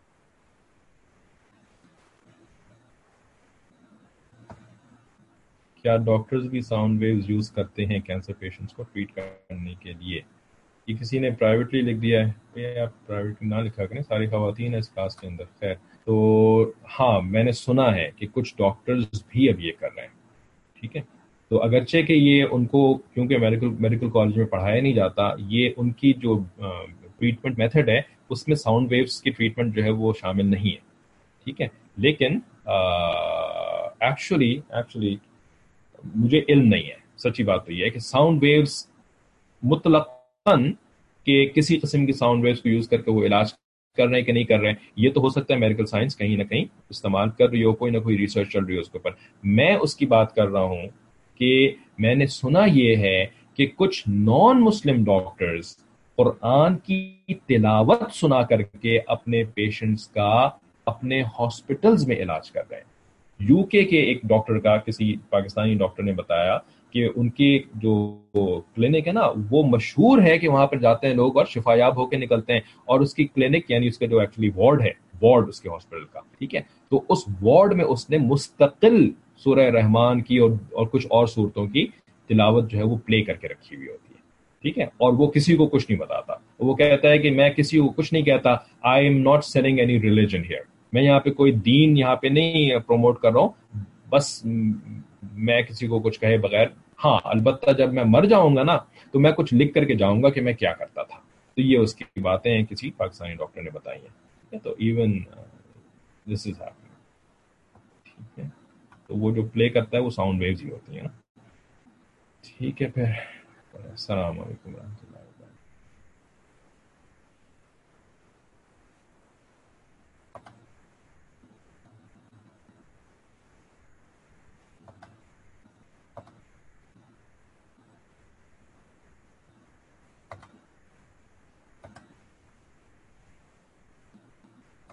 کیا ڈاکٹرز بھی ساؤنڈ ویوز یوز کرتے ہیں کینسر پیشنٹس کو ٹریٹ کرنے کے لیے؟ یہ کسی نے پرائیویٹلی لکھ دیا ہے، یہ آپ پرائیویٹلی نہ لکھا کریں، ساری خواتین ہیں اس کلاس کے اندر، خیر، تو ہاں میں نے سنا ہے کہ کچھ ڈاکٹرز بھی اب یہ کر رہے ہیں، ٹھیک ہے، تو اگرچہ کہ یہ ان کو کیونکہ میڈیکل میڈیکل کالج میں پڑھایا نہیں جاتا، یہ ان کی جو ٹریٹمنٹ میتھڈ ہے اس میں ساؤنڈ ویوز کی ٹریٹمنٹ جو ہے وہ شامل نہیں ہے، ٹھیک ہے. لیکن ایکچولی ایکچولی مجھے علم نہیں ہے، سچی بات تو یہ ہے کہ ساؤنڈ ویوز مطلقاً کہ کسی قسم کی ساؤنڈ ویوز کو یوز کر کے وہ علاج کر رہے ہیں کہ نہیں کر رہے ہیں، یہ تو ہو سکتا ہے میڈیکل سائنس کہیں نہ کہیں استعمال کر رہی ہو، کوئی نہ کوئی ریسرچ چل رہی ہو اس کے اوپر. میں اس کی بات کر رہا ہوں کہ میں نے سنا یہ ہے کہ کچھ نان مسلم ڈاکٹرز قرآن کی تلاوت سنا کر کے اپنے پیشنٹس کا اپنے ہاسپٹلز میں علاج کر رہے ہیں. یو کے کے ایک ڈاکٹر کا کسی پاکستانی ڈاکٹر نے بتایا کہ ان کی جو کلینک ہے نا وہ مشہور ہے کہ وہاں پر جاتے ہیں لوگ اور شفا یاب ہو کے نکلتے ہیں، اور اس کی کلینک یعنی اس کا جو ایکچولی وارڈ ہے، وارڈ اس کے ہاسپٹل کا، ٹھیک ہے، تو اس وارڈ میں اس نے مستقل سورہ رحمان کی اور اور کچھ اور صورتوں کی تلاوت جو ہے وہ پلے کر کے رکھی ہوئی ہوتی ہے، ٹھیک ہے، اور وہ کسی کو کچھ نہیں بتاتا. وہ کہتا ہے کہ میں کسی کو کچھ نہیں کہتا، I am not selling any religion here, میں یہاں پہ کوئی دین یہاں پہ نہیں پروموٹ کر رہا ہوں، بس میں کسی کو کچھ کہے بغیر، ہاں البتہ جب میں مر جاؤں گا نا تو میں کچھ لکھ کر کے جاؤں گا کہ میں کیا کرتا تھا. تو یہ اس کی باتیں ہیں، کسی پاکستانی ڈاکٹر نے بتائی ہیں، ٹھیک ہے. تو ایون دس از ہیپنگ، ٹھیک ہے. تو وہ جو پلے کرتا ہے وہ ساؤنڈ ویوز ہی ہوتی ہیں نا. ٹھیک ہے پھر، السلام علیکم ورحمۃ اللہ.